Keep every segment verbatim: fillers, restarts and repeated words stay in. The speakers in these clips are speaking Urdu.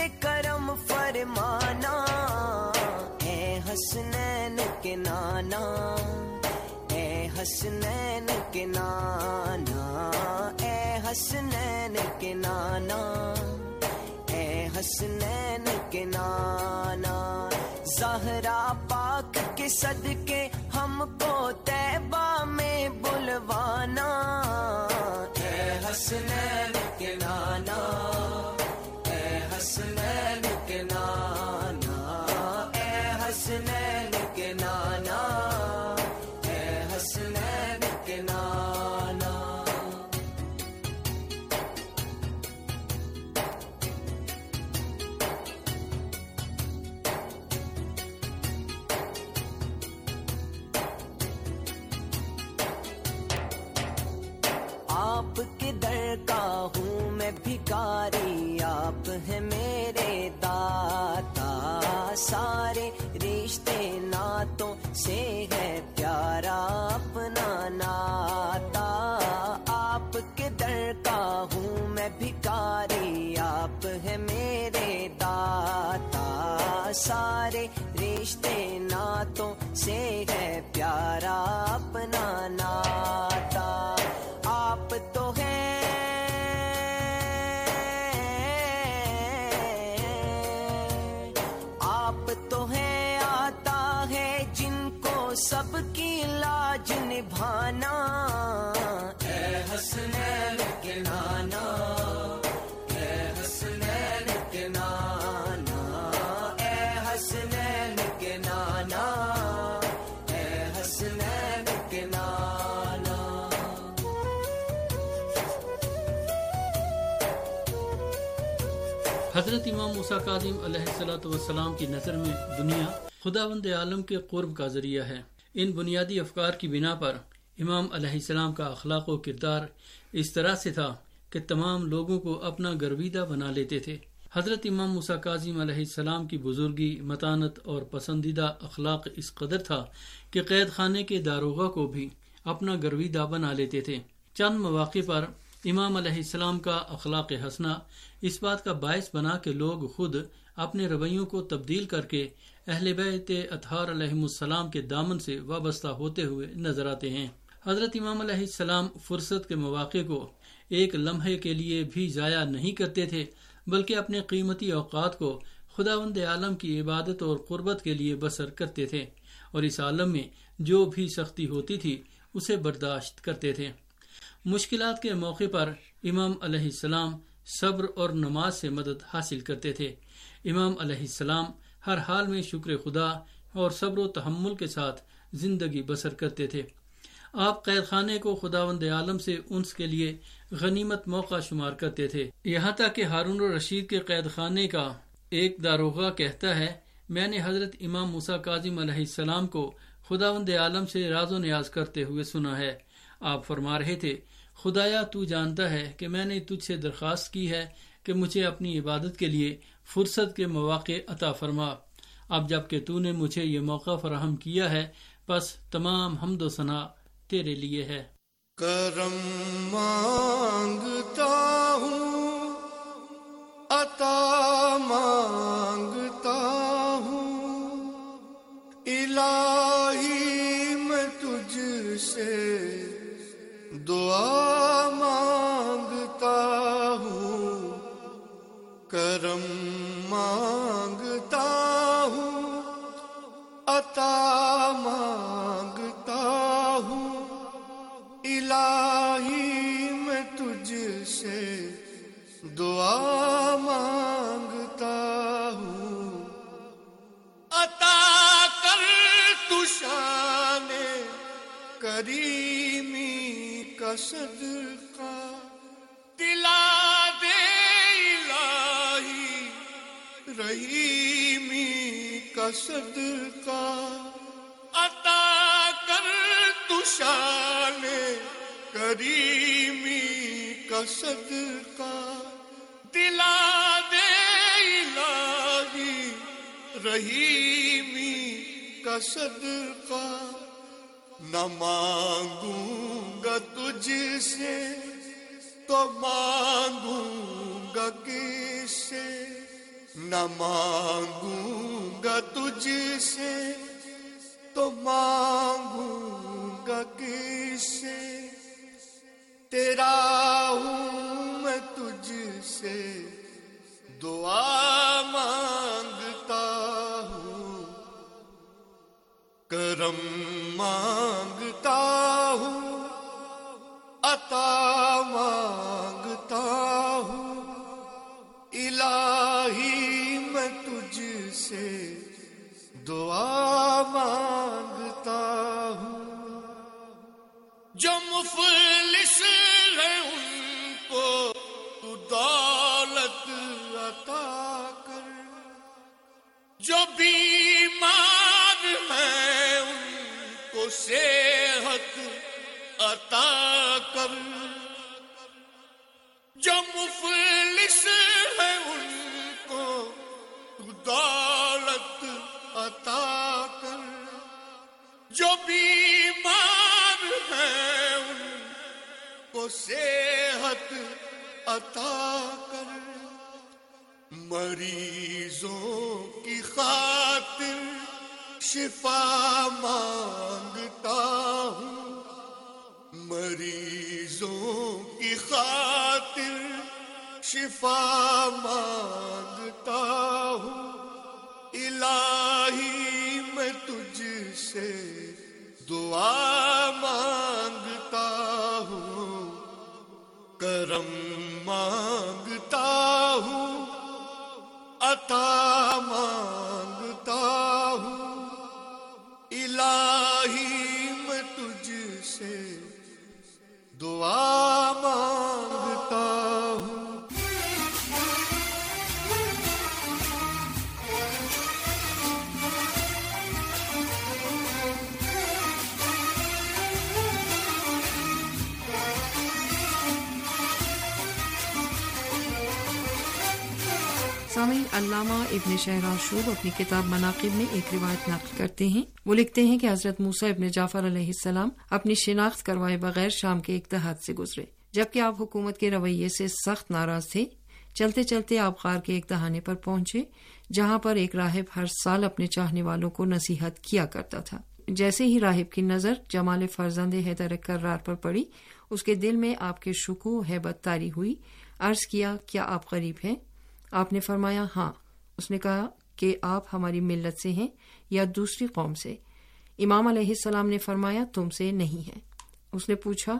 کرم فرمانا، اے حسنین کے نانا، اے حسنین کے نانا، اے حسنین کے نانا، اے حسنین کے نانا، زہرا پاک کے صدقے ہم کو طیبہ میں بلوانا، اے حسنین کے نانا، اے حسنین کے نانا، اے حسنین کے نانا، اے حسنین کے نانا۔ آپ کے در کا ہوں میں بھکاری، آپ ہیں میرے داتا، سارے رشتے ناتوں سے ہے پیارا اپنا ناتا، آپ کے در کا ہوں میں بھکاری، آپ ہیں میرے داتا، سارے رشتے ناتوں سے ہے پیارا اپنا ناتا، آپ تو ہیں آپ تو ہیں آتا ہے جن کو سب کی لاج نبھانا، اے حسنین کے نانا، اے حسنین کے نانا، اے حسنین کے نانا، اے حسنین کے نانا۔ حضرت امام موسیٰ کاظم علیہ الصلوۃ والسلام کی نظر میں دنیا خداوند عالم کے قرب کا ذریعہ ہے۔ ان بنیادی افکار کی بنا پر امام علیہ السلام کا اخلاق و کردار اس طرح سے تھا کہ تمام لوگوں کو اپنا گرویدہ بنا لیتے تھے۔ حضرت امام موسیٰ کاظم علیہ السلام کی بزرگی، متانت اور پسندیدہ اخلاق اس قدر تھا کہ قید خانے کے داروغہ کو بھی اپنا گرویدہ بنا لیتے تھے۔ چند مواقع پر امام علیہ السلام کا اخلاق حسنہ اس بات کا باعث بنا کہ لوگ خود اپنے رویوں کو تبدیل کر کے اہل بیت اطہار علیہم السلام کے دامن سے وابستہ ہوتے ہوئے نظر آتے ہیں۔ حضرت امام علیہ السلام فرصت کے مواقع کو ایک لمحے کے لیے بھی ضائع نہیں کرتے تھے، بلکہ اپنے قیمتی اوقات کو خداوند عالم کی عبادت اور قربت کے لیے بسر کرتے تھے، اور اس عالم میں جو بھی سختی ہوتی تھی اسے برداشت کرتے تھے۔ مشکلات کے موقع پر امام علیہ السلام صبر اور نماز سے مدد حاصل کرتے تھے۔ امام علیہ السلام ہر حال میں شکر خدا اور صبر و تحمل کے ساتھ زندگی بسر کرتے تھے۔ آپ قید خانے کو خداوند عالم سے انس کے لیے غنیمت موقع شمار کرتے تھے، یہاں تک کہ ہارون الرشید کے قید خانے کا ایک داروغہ کہتا ہے، میں نے حضرت امام موسیٰ کاظم علیہ السلام کو خداوند عالم سے راز و نیاز کرتے ہوئے سنا ہے۔ آپ فرما رہے تھے، خدایا تو جانتا ہے کہ میں نے تجھ سے درخواست کی ہے کہ مجھے اپنی عبادت کے لیے فرصت کے مواقع عطا فرما، اب جب کہ تو نے مجھے یہ موقع فراہم کیا ہے بس تمام حمد و ثنا تیرے لیے ہے۔ کرم مانگتا ہوں، عطا مانگتا ہوں، الہی میں تجھ سے دعا مانگتا ہوں، کرم مانگتا ہوں، عطا مانگتا ہوں، الہی میں تجھ سے دعا مانگتا ہوں، عطا کر تو شان کریمی کا صدقہ، دلا دے الہی رحیمی کا صدقہ، عطا کر تو شان کریمی کا صدقہ، دلا دے الہی رحیمی کا صدقہ، نہ مانگوں گا تجھ سے تو مانگوں گا کس سے، نہ مانگوں گا تجھ سے تو مانگوں گا کس سے، تیرا ہوں میں تجھ سے دعا مانگتا ہوں، کرم مانگتا ہوں، عطا مانگتا ہوں، الہی میں تجھ سے دعا مانگتا ہوں۔ جو مفلس ہے ان کو تو دولت عطا کر، جو بیمار ہیں ان کو صحت عطا کر، جو مفلس ہے ان کو تو دولت عطا کر، جو بیمار ہیں ان کو صحت عطا کر، مریضوں کی خاطر شفا مانگتا ہوں، مریضوں کی خاطر شفا مانگتا ہوں، الہی میں تجھ سے دعا مانگتا ہوں، کرم مانگتا ہوں، عطا مانگتا ہوں، الہی میں تجھ سے دعا مانگتا ہوں۔ سامعین، علامہ ابن شہراشوب اپنی کتاب مناقب میں ایک روایت نقل کرتے ہیں۔ وہ لکھتے ہیں کہ حضرت موسیٰ ابن جعفر علیہ السلام اپنی شناخت کروائے بغیر شام کے ایک دیہات سے گزرے، جبکہ آپ حکومت کے رویے سے سخت ناراض تھے۔ چلتے چلتے آپ غار کے ایک دہانے پر پہنچے، جہاں پر ایک راہب ہر سال اپنے چاہنے والوں کو نصیحت کیا کرتا تھا۔ جیسے ہی راہب کی نظر جمال فرزند حیدر کرار پر پڑی، اس کے دل میں آپ کے شکوہ ہیبت طاری ہوئی۔ عرض کیا، کیا آپ غریب ہیں؟ آپ نے فرمایا ہاں۔ اس نے کہا کہ آپ ہماری ملت سے ہیں یا دوسری قوم سے؟ امام علیہ السلام نے فرمایا تم سے نہیں ہے۔ اس نے پوچھا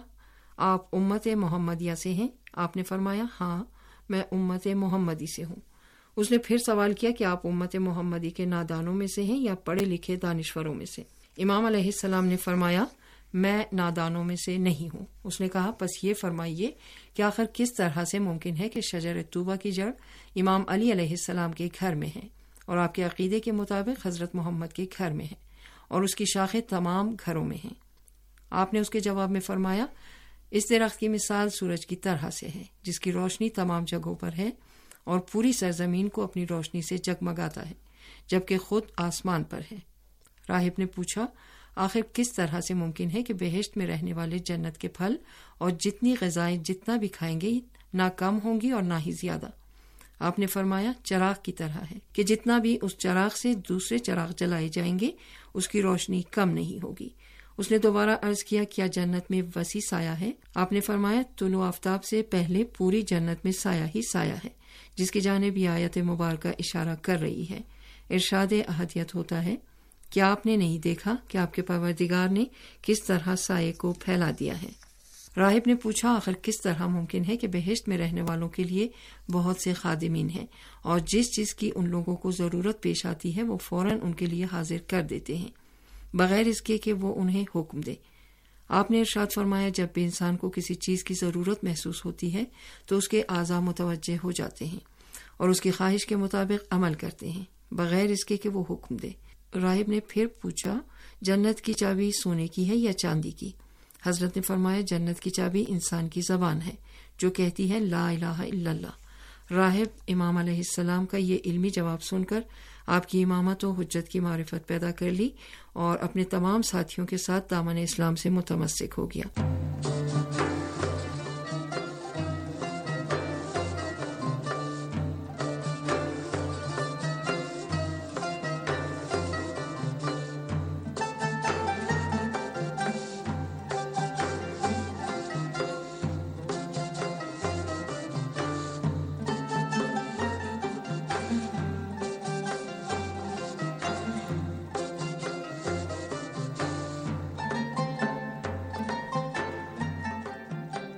آپ امت محمدیہ سے ہیں؟ آپ نے فرمایا ہاں، میں امت محمدی سے ہوں۔ اس نے پھر سوال کیا کہ آپ امت محمدی کے نادانوں میں سے ہیں یا پڑھے لکھے دانشوروں میں سے؟ امام علیہ السلام نے فرمایا میں نادانوں میں سے نہیں ہوں۔ اس نے کہا پس یہ فرمائیے کہ آخر کس طرح سے ممکن ہے کہ شجر طوبہ کی جڑ امام علی علیہ السلام کے گھر میں ہے اور آپ کے عقیدے کے مطابق حضرت محمد کے گھر میں ہے اور اس کی شاخیں تمام گھروں میں ہیں؟ آپ نے اس کے جواب میں فرمایا اس درخت کی مثال سورج کی طرح سے ہے، جس کی روشنی تمام جگہوں پر ہے اور پوری سرزمین کو اپنی روشنی سے جگمگاتا ہے، جبکہ خود آسمان پر ہے۔ راہب نے پوچھا آخر کس طرح سے ممکن ہے کہ بہشت میں رہنے والے جنت کے پھل اور جتنی غذائیں جتنا بھی کھائیں گے نہ کم ہوں گی اور نہ ہی زیادہ؟ آپ نے فرمایا چراغ کی طرح ہے کہ جتنا بھی اس چراغ سے دوسرے چراغ جلائے جائیں گے اس کی روشنی کم نہیں ہوگی۔ اس نے دوبارہ عرض کیا کیا جنت میں وسیع سایہ ہے؟ آپ نے فرمایا طلوع آفتاب سے پہلے پوری جنت میں سایہ ہی سایہ ہے، جس کی جانب یہ آیت مبارکہ اشارہ کر رہی ہے۔ ارشاد احدیت ہوتا ہے کیا آپ نے نہیں دیکھا کہ آپ کے پروردگار نے کس طرح سائے کو پھیلا دیا ہے؟ راہب نے پوچھا آخر کس طرح ممکن ہے کہ بہشت میں رہنے والوں کے لیے بہت سے خادمین ہیں اور جس چیز کی ان لوگوں کو ضرورت پیش آتی ہے وہ فوراً ان کے لیے حاضر کر دیتے ہیں بغیر اس کے کہ وہ انہیں حکم دے؟ آپ نے ارشاد فرمایا جب بھی انسان کو کسی چیز کی ضرورت محسوس ہوتی ہے تو اس کے اعضاء متوجہ ہو جاتے ہیں اور اس کی خواہش کے مطابق عمل کرتے ہیں بغیر اس کے کہ وہ حکم دے۔ راہب نے پھر پوچھا جنت کی چابی سونے کی ہے یا چاندی کی؟ حضرت نے فرمایا جنت کی چابی انسان کی زبان ہے جو کہتی ہے لا الہ الا اللہ۔ راہب امام علیہ السلام کا یہ علمی جواب سن کر آپ کی امامت و حجت کی معرفت پیدا کر لی اور اپنے تمام ساتھیوں کے ساتھ دامن اسلام سے متمسک ہو گیا۔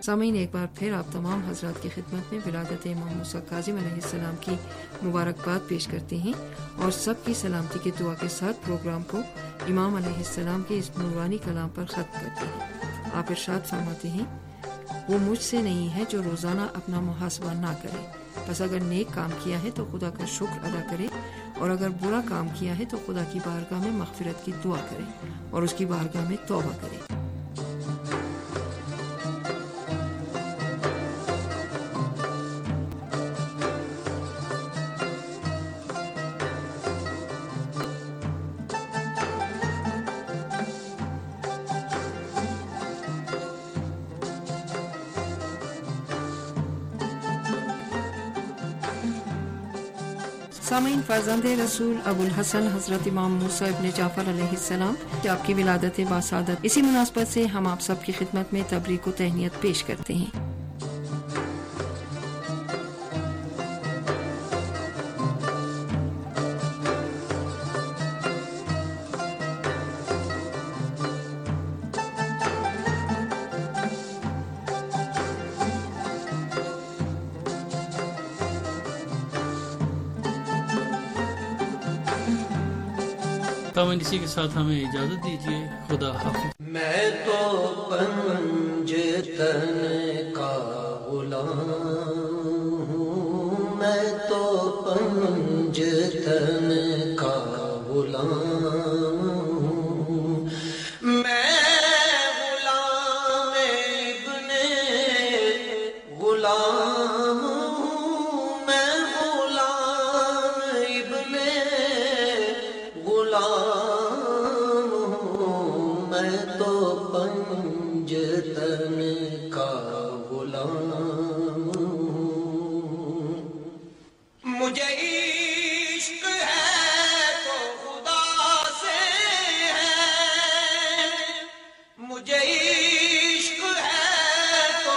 सामीन, एक बार फिर आप तमाम हजरात की खिदमत में विलादत इमाम मूसा काज़िम अलैहिस्सलाम की मुबारकबाद पेश करते हैं और सबकी सलामती की दुआ के साथ प्रोग्राम को इमाम अलैहिस्सलाम के इस नूरानी कलाम पर ख़त्म करते हैं। आप इरशाद फरमाते हैं, वो मुझसे नहीं है जो रोज़ाना अपना मुहासबा ना करे, बस अगर नेक काम किया है तो खुदा का शुक्र अदा करे और अगर बुरा काम किया है तो खुदा की बारगाह में मग़फ़िरत की दुआ करे और उसकी बारगाह में तौबा करे। सामीन, फर्जंदे रसूल अबुल हसन हजरत इमाम मूसा इब्न जाफर अलैहिस्सलाम आपकी विलादत बासादत, इसी मुनासबत से हम आप सब की खिदमत में तबरीक व तहनीयत पेश करते हैं। तामीन, इसी के साथ हमें इजाजत दीजिए। खुदा हाफिज। मैं तो पंजतन का गुलाम हूँ, मैं तो पंजतन का गुलाम हूँ, मैं गुलाम इब्ने गुलाम हूँ, मैं गुलाम इब्ने गुलाम हूँ, मैं तो पंजतन का गुलाम हूँ। मुझे इश्क है तो खुदा से है, मुझे इश्क है तो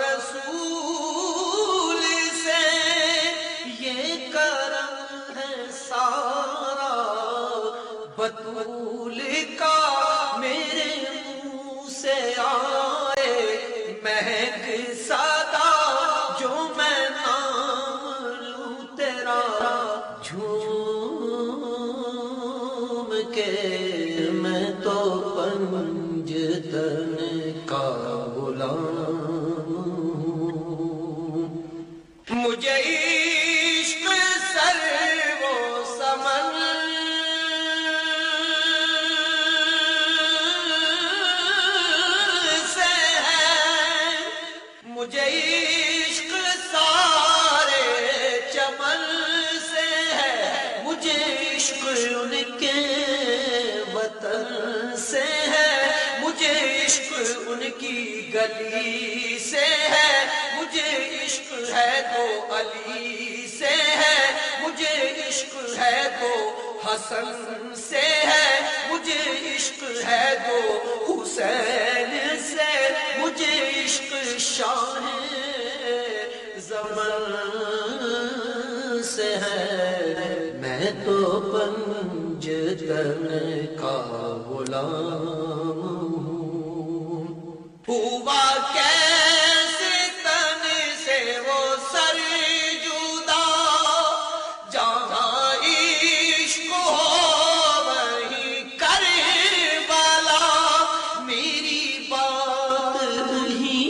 रसूल से, ये करम है सारा बतूल का, मेरे मुंह से आए महक सदा, जो मैं नाम लूं तेरा झूम के, मैं तो पंजतन का गुलाम हूँ। मुझे इश्क सर्वो समन से है, मुझे इश्क सारे चमन से है, मुझे इश्क उनके वतन से है, मुझे इश्क उनकी गली से है, मुझे इश्क है तो अली से है, मुझे इश्क है तो हसन से है, मुझे इश्क है तो हुसैन से, मुझे इश्क शाह ज़मन से है, मैं तो पंजतन का गुलाम हूँ। हुआ कैसे तन से वो सर जुदा, जहाँ इश्क हो वहीं करबला, मेरी बात ही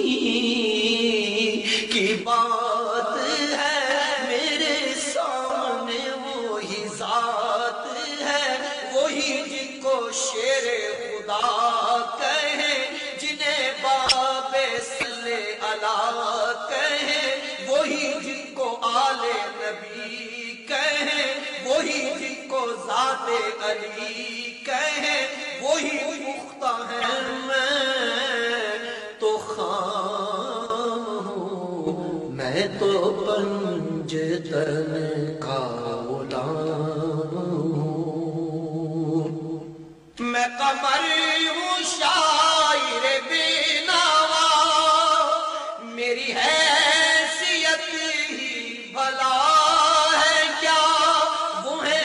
की बात है, मेरे सामने वो ही ज़ात है, वही जिनको शेर खुदा कहे, जिन्हें बाबे सल्ले अला कहे, वही जिनको आले नबी कहे, वही जिनको ज़ाते अली कहे, वही मुख्ता है। मैं तो खाम हूँ, मैं तो पंजतन का गुलाम हूँ, मैं कमर हूँ शायर बेनावा, मेरी हैसियत ही भला है क्या, वो है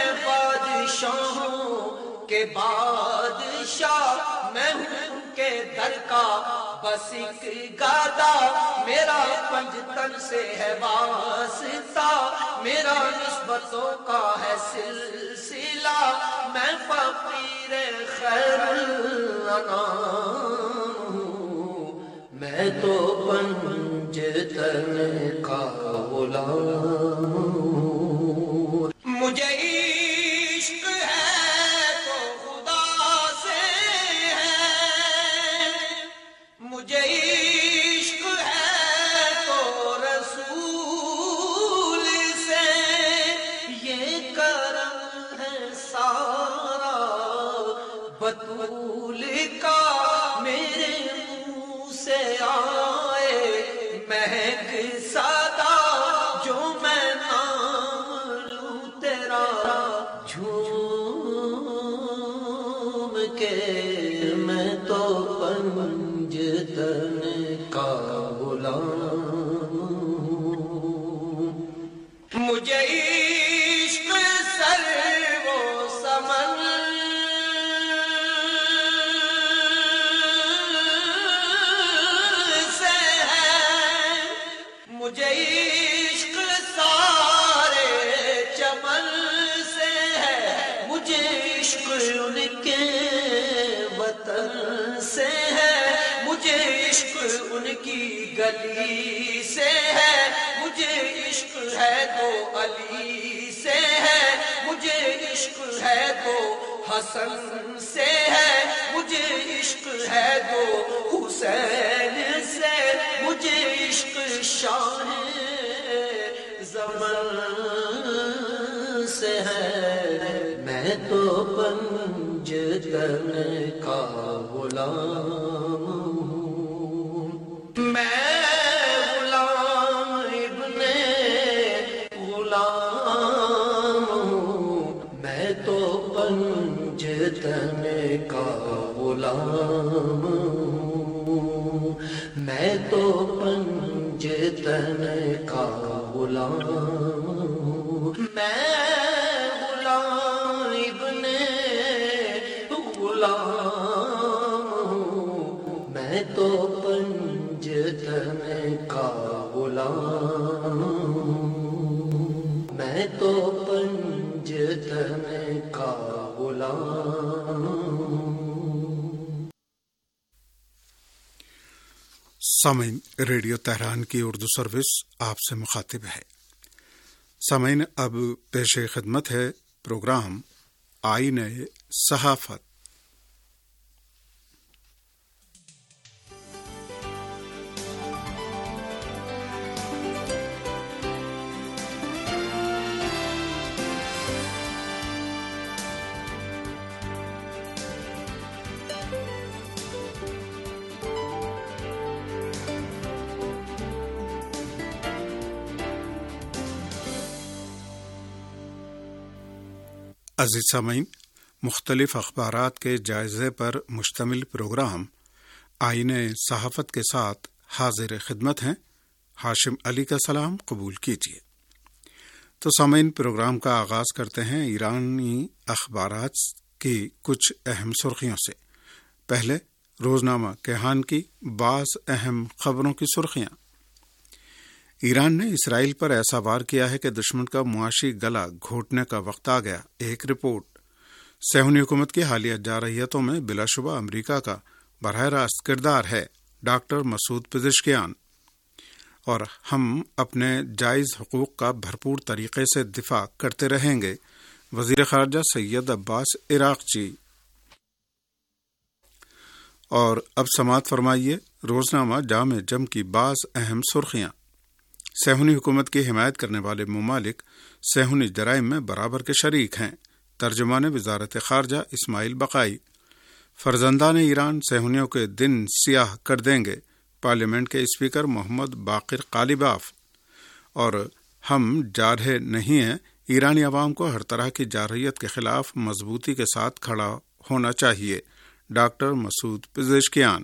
बादशाहों के बादशाह, मैं हूँ उनके दर का بس ایک گادا میرا پنجتن سے ہے واسطہ، میرا نسبتوں کا ہے سلسلہ، میں فقیر خیر الانام ہوں، میں تو پنجتن کا غلام ہوں۔ مجھے عشق ہے تو خدا سے ہے، مجھے عشق ہے تو رسول سے، یہ کرم ہے سارا بطول کا، میرے منہ سے آئے مہک سادا، جو میں نام لوں تیرا جھوم کے، میں تو پنجتن کا غلام ہوں۔ مجھے عشق سر و سمن سے ہے، مجھے عشق سارے چمن سے ہے، مجھے عشق ان کے وطن سے ہے، مجھے عشق ان کی گلی سے ہے، مجھے عشق ہے تو علی سے ہے، مجھے عشق ہے تو حسن سے ہے، مجھے عشق ہے تو حسین سے، مجھے عشق شاہ زمن سے ہے، میں تو پنجتن کا غلام ہوں۔ میں غلام ابن غلام ہوں، میں تو پنجتن کا غلام ہوں، میں تو پنجتن کا غلام ہوں، میں غلام ابن غلام ہوں، میں تو پنجتن کا غلام ہوں، میں تو پنجتن کا غلام ہوں۔ سامعین، ریڈیو تہران کی اردو سروس آپ سے مخاطب ہے۔ سامعین، اب پیش خدمت ہے پروگرام آئینہ صحافت۔ عزیز سامعین، مختلف اخبارات کے جائزے پر مشتمل پروگرام آئینہ صحافت کے ساتھ حاضر خدمت ہیں۔ ہاشم علی کا سلام قبول کیجیے۔ تو سامعین، پروگرام کا آغاز کرتے ہیں ایرانی اخبارات کی کچھ اہم سرخیوں سے۔ پہلے روزنامہ کیہان کی بعض اہم خبروں کی سرخیاں۔ ایران نے اسرائیل پر ایسا وار کیا ہے کہ دشمن کا معاشی گلا گھونٹنے کا وقت آ گیا۔ ایک رپورٹ۔ صہیونی حکومت کی حالیہ جارحیتوں میں بلا شبہ امریکہ کا براہ راست کردار ہے، ڈاکٹر مسعود پزشکیان، اور ہم اپنے جائز حقوق کا بھرپور طریقے سے دفاع کرتے رہیں گے، وزیر خارجہ سید عباس عراقچی۔ اور اب سماعت فرمائیے روزنامہ جامع جم کی بعض اہم سرخیاں۔ صہیونی حکومت کی حمایت کرنے والے ممالک صہیونی جرائم میں برابر کے شریک ہیں، ترجمان وزارت خارجہ اسماعیل بقائی۔ فرزندان ایران صہیونیوں کے دن سیاہ کر دیں گے، پارلیمنٹ کے اسپیکر محمد باقر قالیباف۔ اور ہم جارحے نہیں ہیں، ایرانی عوام کو ہر طرح کی جارحیت کے خلاف مضبوطی کے ساتھ کھڑا ہونا چاہیے، ڈاکٹر مسعود پزشکیان۔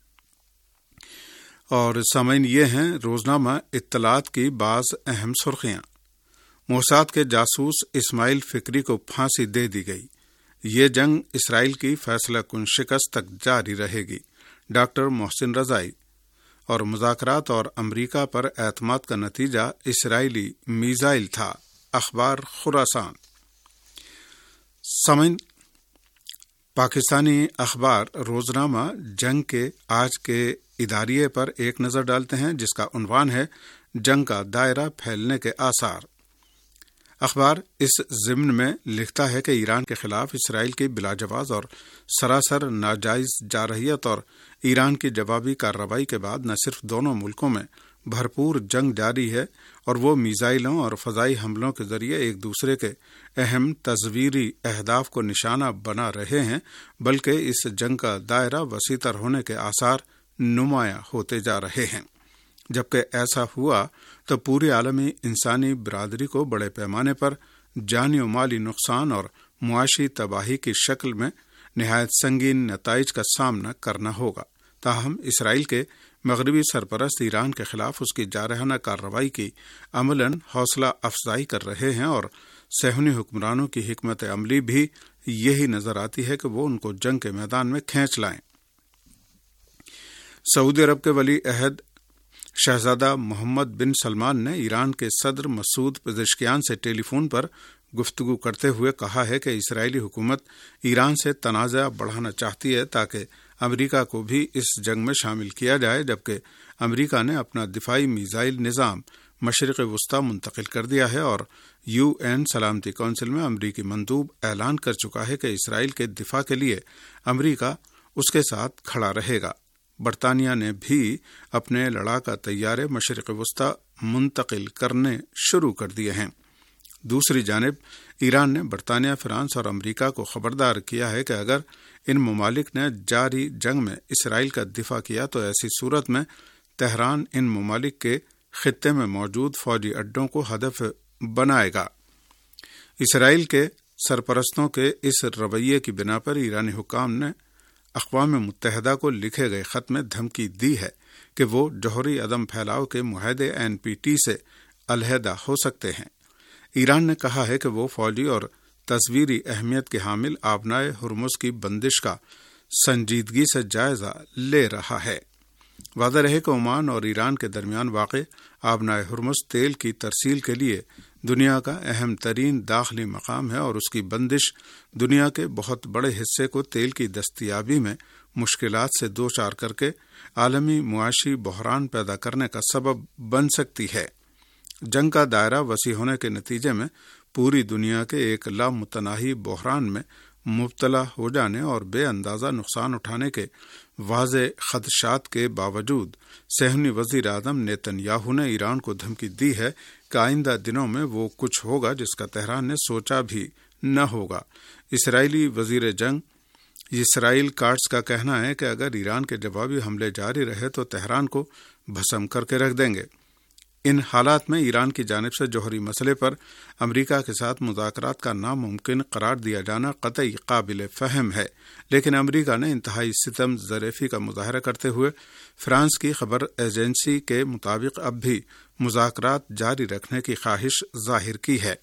اور سامعین، یہ ہیں روزنامہ اطلاعات کی بعض اہم سرخیاں۔ موساد کے جاسوس اسماعیل فکری کو پھانسی دے دی گئی، یہ جنگ اسرائیل کی فیصلہ کن شکست تک جاری رہے گی، ڈاکٹر محسن رضائی، اور مذاکرات اور امریکہ پر اعتماد کا نتیجہ اسرائیلی میزائل تھا۔ اخبار خراسان۔ سامعین، پاکستانی اخبار روزنامہ جنگ کے آج کے اداریے پر ایک نظر ڈالتے ہیں، جس کا عنوان ہے جنگ کا دائرہ پھیلنے کے آثار۔ اخبار اس ضمن میں لکھتا ہے کہ ایران کے خلاف اسرائیل کی بلا جواز اور سراسر ناجائز جارحیت اور ایران کی جوابی کارروائی کے بعد نہ صرف دونوں ملکوں میں بھرپور جنگ جاری ہے اور وہ میزائلوں اور فضائی حملوں کے ذریعے ایک دوسرے کے اہم تصویری اہداف کو نشانہ بنا رہے ہیں، بلکہ اس جنگ کا دائرہ وسیع تر ہونے کے آثار نمایاں ہوتے جا رہے ہیں۔ جبکہ ایسا ہوا تو پوری عالمی انسانی برادری کو بڑے پیمانے پر جانی و مالی نقصان اور معاشی تباہی کی شکل میں نہایت سنگین نتائج کا سامنا کرنا ہوگا۔ تاہم اسرائیل کے مغربی سرپرست ایران کے خلاف اس کی جارحانہ کارروائی کی عملاً حوصلہ افزائی کر رہے ہیں، اور صہیونی حکمرانوں کی حکمت عملی بھی یہی نظر آتی ہے کہ وہ ان کو جنگ کے میدان میں کھینچ لائیں۔ سعودی عرب کے ولی عہد شہزادہ محمد بن سلمان نے ایران کے صدر مسعود پزشکیان سے ٹیلی فون پر گفتگو کرتے ہوئے کہا ہے کہ اسرائیلی حکومت ایران سے تنازع بڑھانا چاہتی ہے تاکہ امریکہ کو بھی اس جنگ میں شامل کیا جائے، جبکہ امریکہ نے اپنا دفاعی میزائل نظام مشرق وسطی منتقل کر دیا ہے، اور یو این سلامتی کونسل میں امریکی مندوب اعلان کر چکا ہے کہ اسرائیل کے دفاع کے لیے امریکہ اس کے ساتھ کھڑا رہے گا۔ برطانیہ نے بھی اپنے لڑاکا طیارے مشرق وسطی منتقل کرنے شروع کر دیے ہیں۔ دوسری جانب ایران نے برطانیہ، فرانس اور امریکہ کو خبردار کیا ہے کہ اگر ان ممالک نے جاری جنگ میں اسرائیل کا دفاع کیا تو ایسی صورت میں تہران ان ممالک کے خطے میں موجود فوجی اڈوں کو ہدف بنائے گا۔ اسرائیل کے سرپرستوں کے اس رویے کی بنا پر ایرانی حکام نے اقوام متحدہ کو لکھے گئے خط میں دھمکی دی ہے کہ وہ جوہری عدم پھیلاؤ کے معاہدے این پی ٹی سے علیحدہ ہو سکتے ہیں۔ ایران نے کہا ہے کہ وہ فوجی اور تصویری اہمیت کے حامل آبنائے ہرمز کی بندش کا سنجیدگی سے جائزہ لے رہا ہے۔ واضح رہے کہ عمان اور ایران کے درمیان واقع آبنائے ہرمز تیل کی ترسیل کے لیے دنیا کا اہم ترین داخلی مقام ہے، اور اس کی بندش دنیا کے بہت بڑے حصے کو تیل کی دستیابی میں مشکلات سے دوچار کر کے عالمی معاشی بحران پیدا کرنے کا سبب بن سکتی ہے۔ جنگ کا دائرہ وسیع ہونے کے نتیجے میں پوری دنیا کے ایک لامتناہی بحران میں مبتلا ہو جانے اور بے اندازہ نقصان اٹھانے کے واضح خدشات کے باوجود صہیونی وزیر اعظم نیتن یاہو نے ایران کو دھمکی دی ہے کہ آئندہ دنوں میں وہ کچھ ہوگا جس کا تہران نے سوچا بھی نہ ہوگا۔ اسرائیلی وزیر جنگ اسرائیل کارٹس کا کہنا ہے کہ اگر ایران کے جوابی حملے جاری رہے تو تہران کو بھسم کر کے رکھ دیں گے۔ ان حالات میں ایران کی جانب سے جوہری مسئلے پر امریکہ کے ساتھ مذاکرات کا ناممکن قرار دیا جانا قطعی قابل فہم ہے، لیکن امریکہ نے انتہائی ستم ظریفی کا مظاہرہ کرتے ہوئے فرانس کی خبر ایجنسی کے مطابق اب بھی مذاکرات جاری رکھنے کی خواہش ظاہر کی ہے۔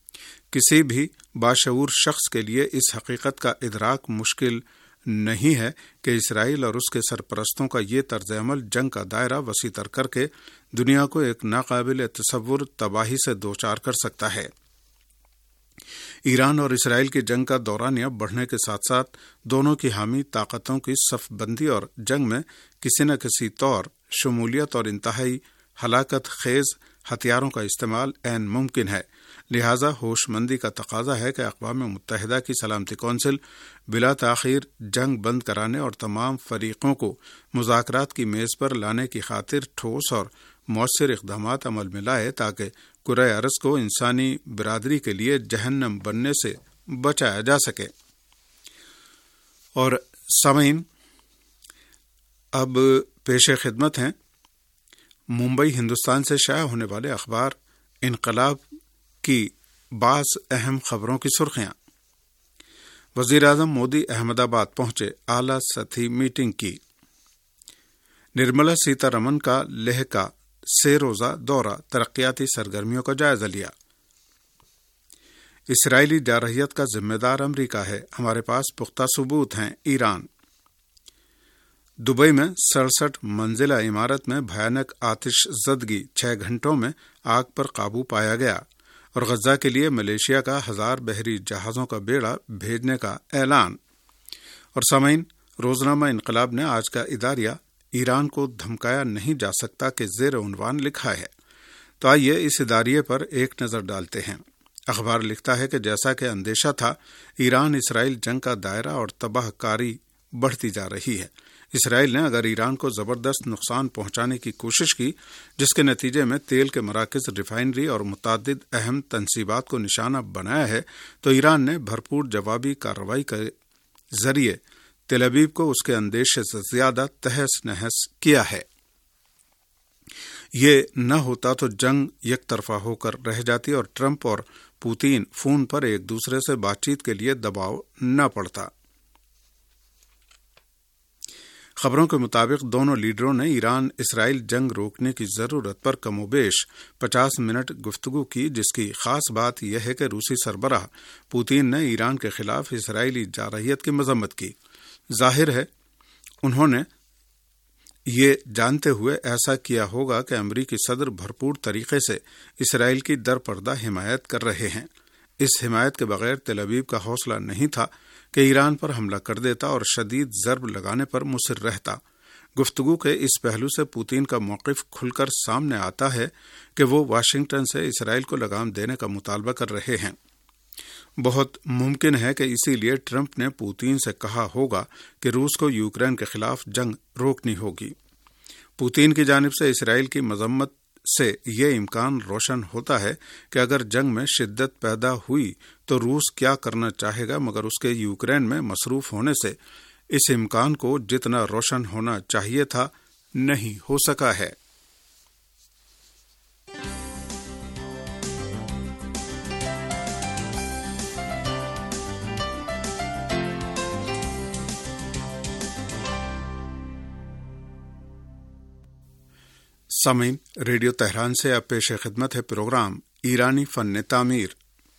کسی بھی باشعور شخص کے لیے اس حقیقت کا ادراک مشکل نہیں ہے کہ اسرائیل اور اس کے سرپرستوں کا یہ طرز عمل جنگ کا دائرہ وسیع تر کر کے دنیا کو ایک ناقابل تصور تباہی سے دوچار کر سکتا ہے۔ ایران اور اسرائیل کی جنگ کا دورانیہ بڑھنے کے ساتھ ساتھ دونوں کی حامی طاقتوں کی صف بندی اور جنگ میں کسی نہ کسی طور شمولیت اور انتہائی ہلاکت خیز ہتھیاروں کا استعمال عین ممکن ہے۔ لہذا ہوش مندی کا تقاضا ہے کہ اقوام متحدہ کی سلامتی کونسل بلا تاخیر جنگ بند کرانے اور تمام فریقوں کو مذاکرات کی میز پر لانے کی خاطر ٹھوس اور مؤثر اقدامات عمل میں لائے تاکہ کرۂ ارض کو انسانی برادری کے لیے جہنم بننے سے بچایا جا سکے۔ اور سامعین، اب پیش خدمت ہیں ممبئی ہندوستان سے شائع ہونے والے اخبار انقلاب کی بعض اہم خبروں کی سرخیاں۔ وزیر اعظم مودی احمد آباد پہنچے، اعلیٰ سطحی میٹنگ کی۔ نرملا سیتا رمن کا لیہ کا سے روزہ دورہ، ترقیاتی سرگرمیوں کا جائزہ لیا۔ اسرائیلی جارحیت کا ذمہ دار امریکہ ہے، ہمارے پاس پختہ ثبوت ہیں، ایران۔ दुबई में सड़सठ मंजिला इमारत में भयानक आतिश ज़दगी छह घंटों में आग पर काबू पाया गया और गजा के लिए मलेशिया का हजार बहरी जहाजों का बेड़ा भेजने का ऐलान। और सामीन, रोजनामा इनकलाब ने आज का इदारिया ईरान को धमकाया नहीं जा सकता के जेर उन्वान लिखा है। तो आइए इस इदारिये पर एक नज़र डालते हैं। अखबार लिखता है कि जैसा कि अंदेशा था, ईरान इसराइल जंग का दायरा और तबाहकारी बढ़ती जा रही है। इसराइल ने अगर ईरान को जबरदस्त नुकसान पहुंचाने की कोशिश की, जिसके नतीजे में तेल के मराकज, रिफाइनरी और मुतादिद अहम तनसीबात को निशाना बनाया है, तो ईरान ने भरपूर जवाबी कार्रवाई के जरिए तेल अवीव को उसके अंदेशे से ज्यादा तहस नहस किया है। ये न होता तो जंग एक तरफा होकर रह जाती और ट्रंप और पुतिन फोन पर एक दूसरे से बातचीत के लिए दबाव न पड़ता। खबरों के मुताबिक दोनों लीडरों ने ईरान इसराइल जंग रोकने की जरूरत पर कमोबेश पचास मिनट गुफ्तगू की, जिसकी खास बात यह है कि रूसी सरबराह पुतिन ने ईरान के खिलाफ इसराइली जारहियत की मजम्मत की। जाहिर है उन्होंने ये जानते हुए ऐसा किया होगा कि अमरीकी सदर भरपूर तरीके से इसराइल की दरपर्दा हिमायत कर रहे हैं। इस हिमायत के बगैर तेल अवीव का हौसला नहीं था कि ईरान पर हमला कर देता और शदीद ज़र्ब लगाने पर मुसिर रहता। गुफ्तगू के इस पहलू से पुतिन का मौक़िफ़ खुलकर सामने आता है कि वो वाशिंगटन से इसराइल को लगाम देने का मुतालबा कर रहे हैं। बहुत मुमकिन है कि इसीलिए ट्रंप ने पुतिन से कहा होगा कि रूस को यूक्रेन के खिलाफ जंग रोकनी होगी। पुतिन की जानिब से इसराइल की मजम्मत से ये इम्कान रोशन होता है कि अगर जंग में शिद्दत पैदा हुई तो रूस क्या करना चाहेगा, मगर उसके यूक्रेन में मसरूफ होने से इस इम्कान को जितना रोशन होना चाहिए था नहीं हो सका है। सामीन, रेडियो तेहरान से अब पेश खिदमत है प्रोग्राम ईरानी फन तामीर।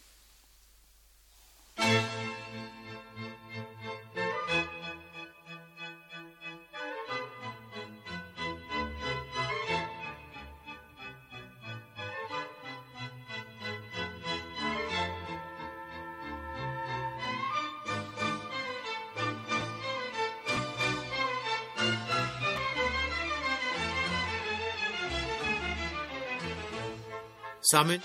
सामिन,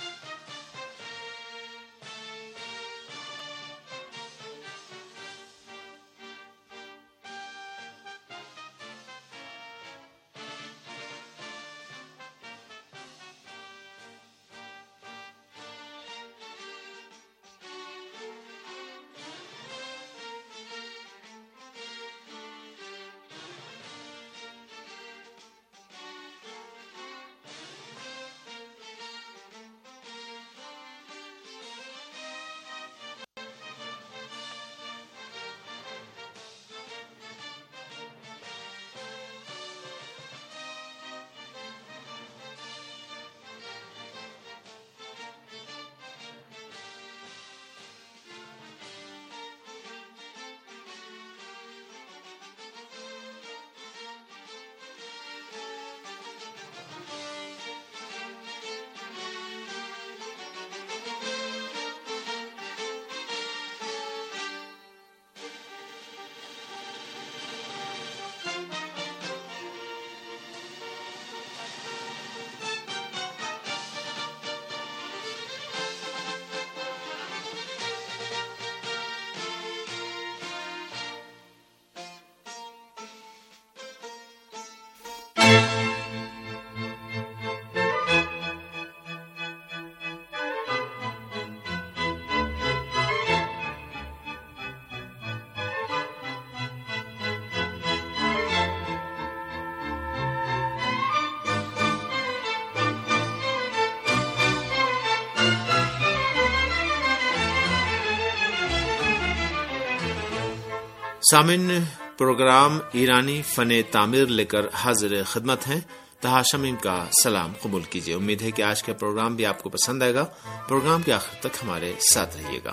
सामिन, प्रोग्राम ईरानी फने तामीर लेकर हाजिर खिदमत हैं। तहाशमीम का सलाम कबूल कीजिए। उम्मीद है कि आज का प्रोग्राम भी आपको पसंद आएगा। प्रोग्राम के आखिर तक हमारे साथ रहिएगा।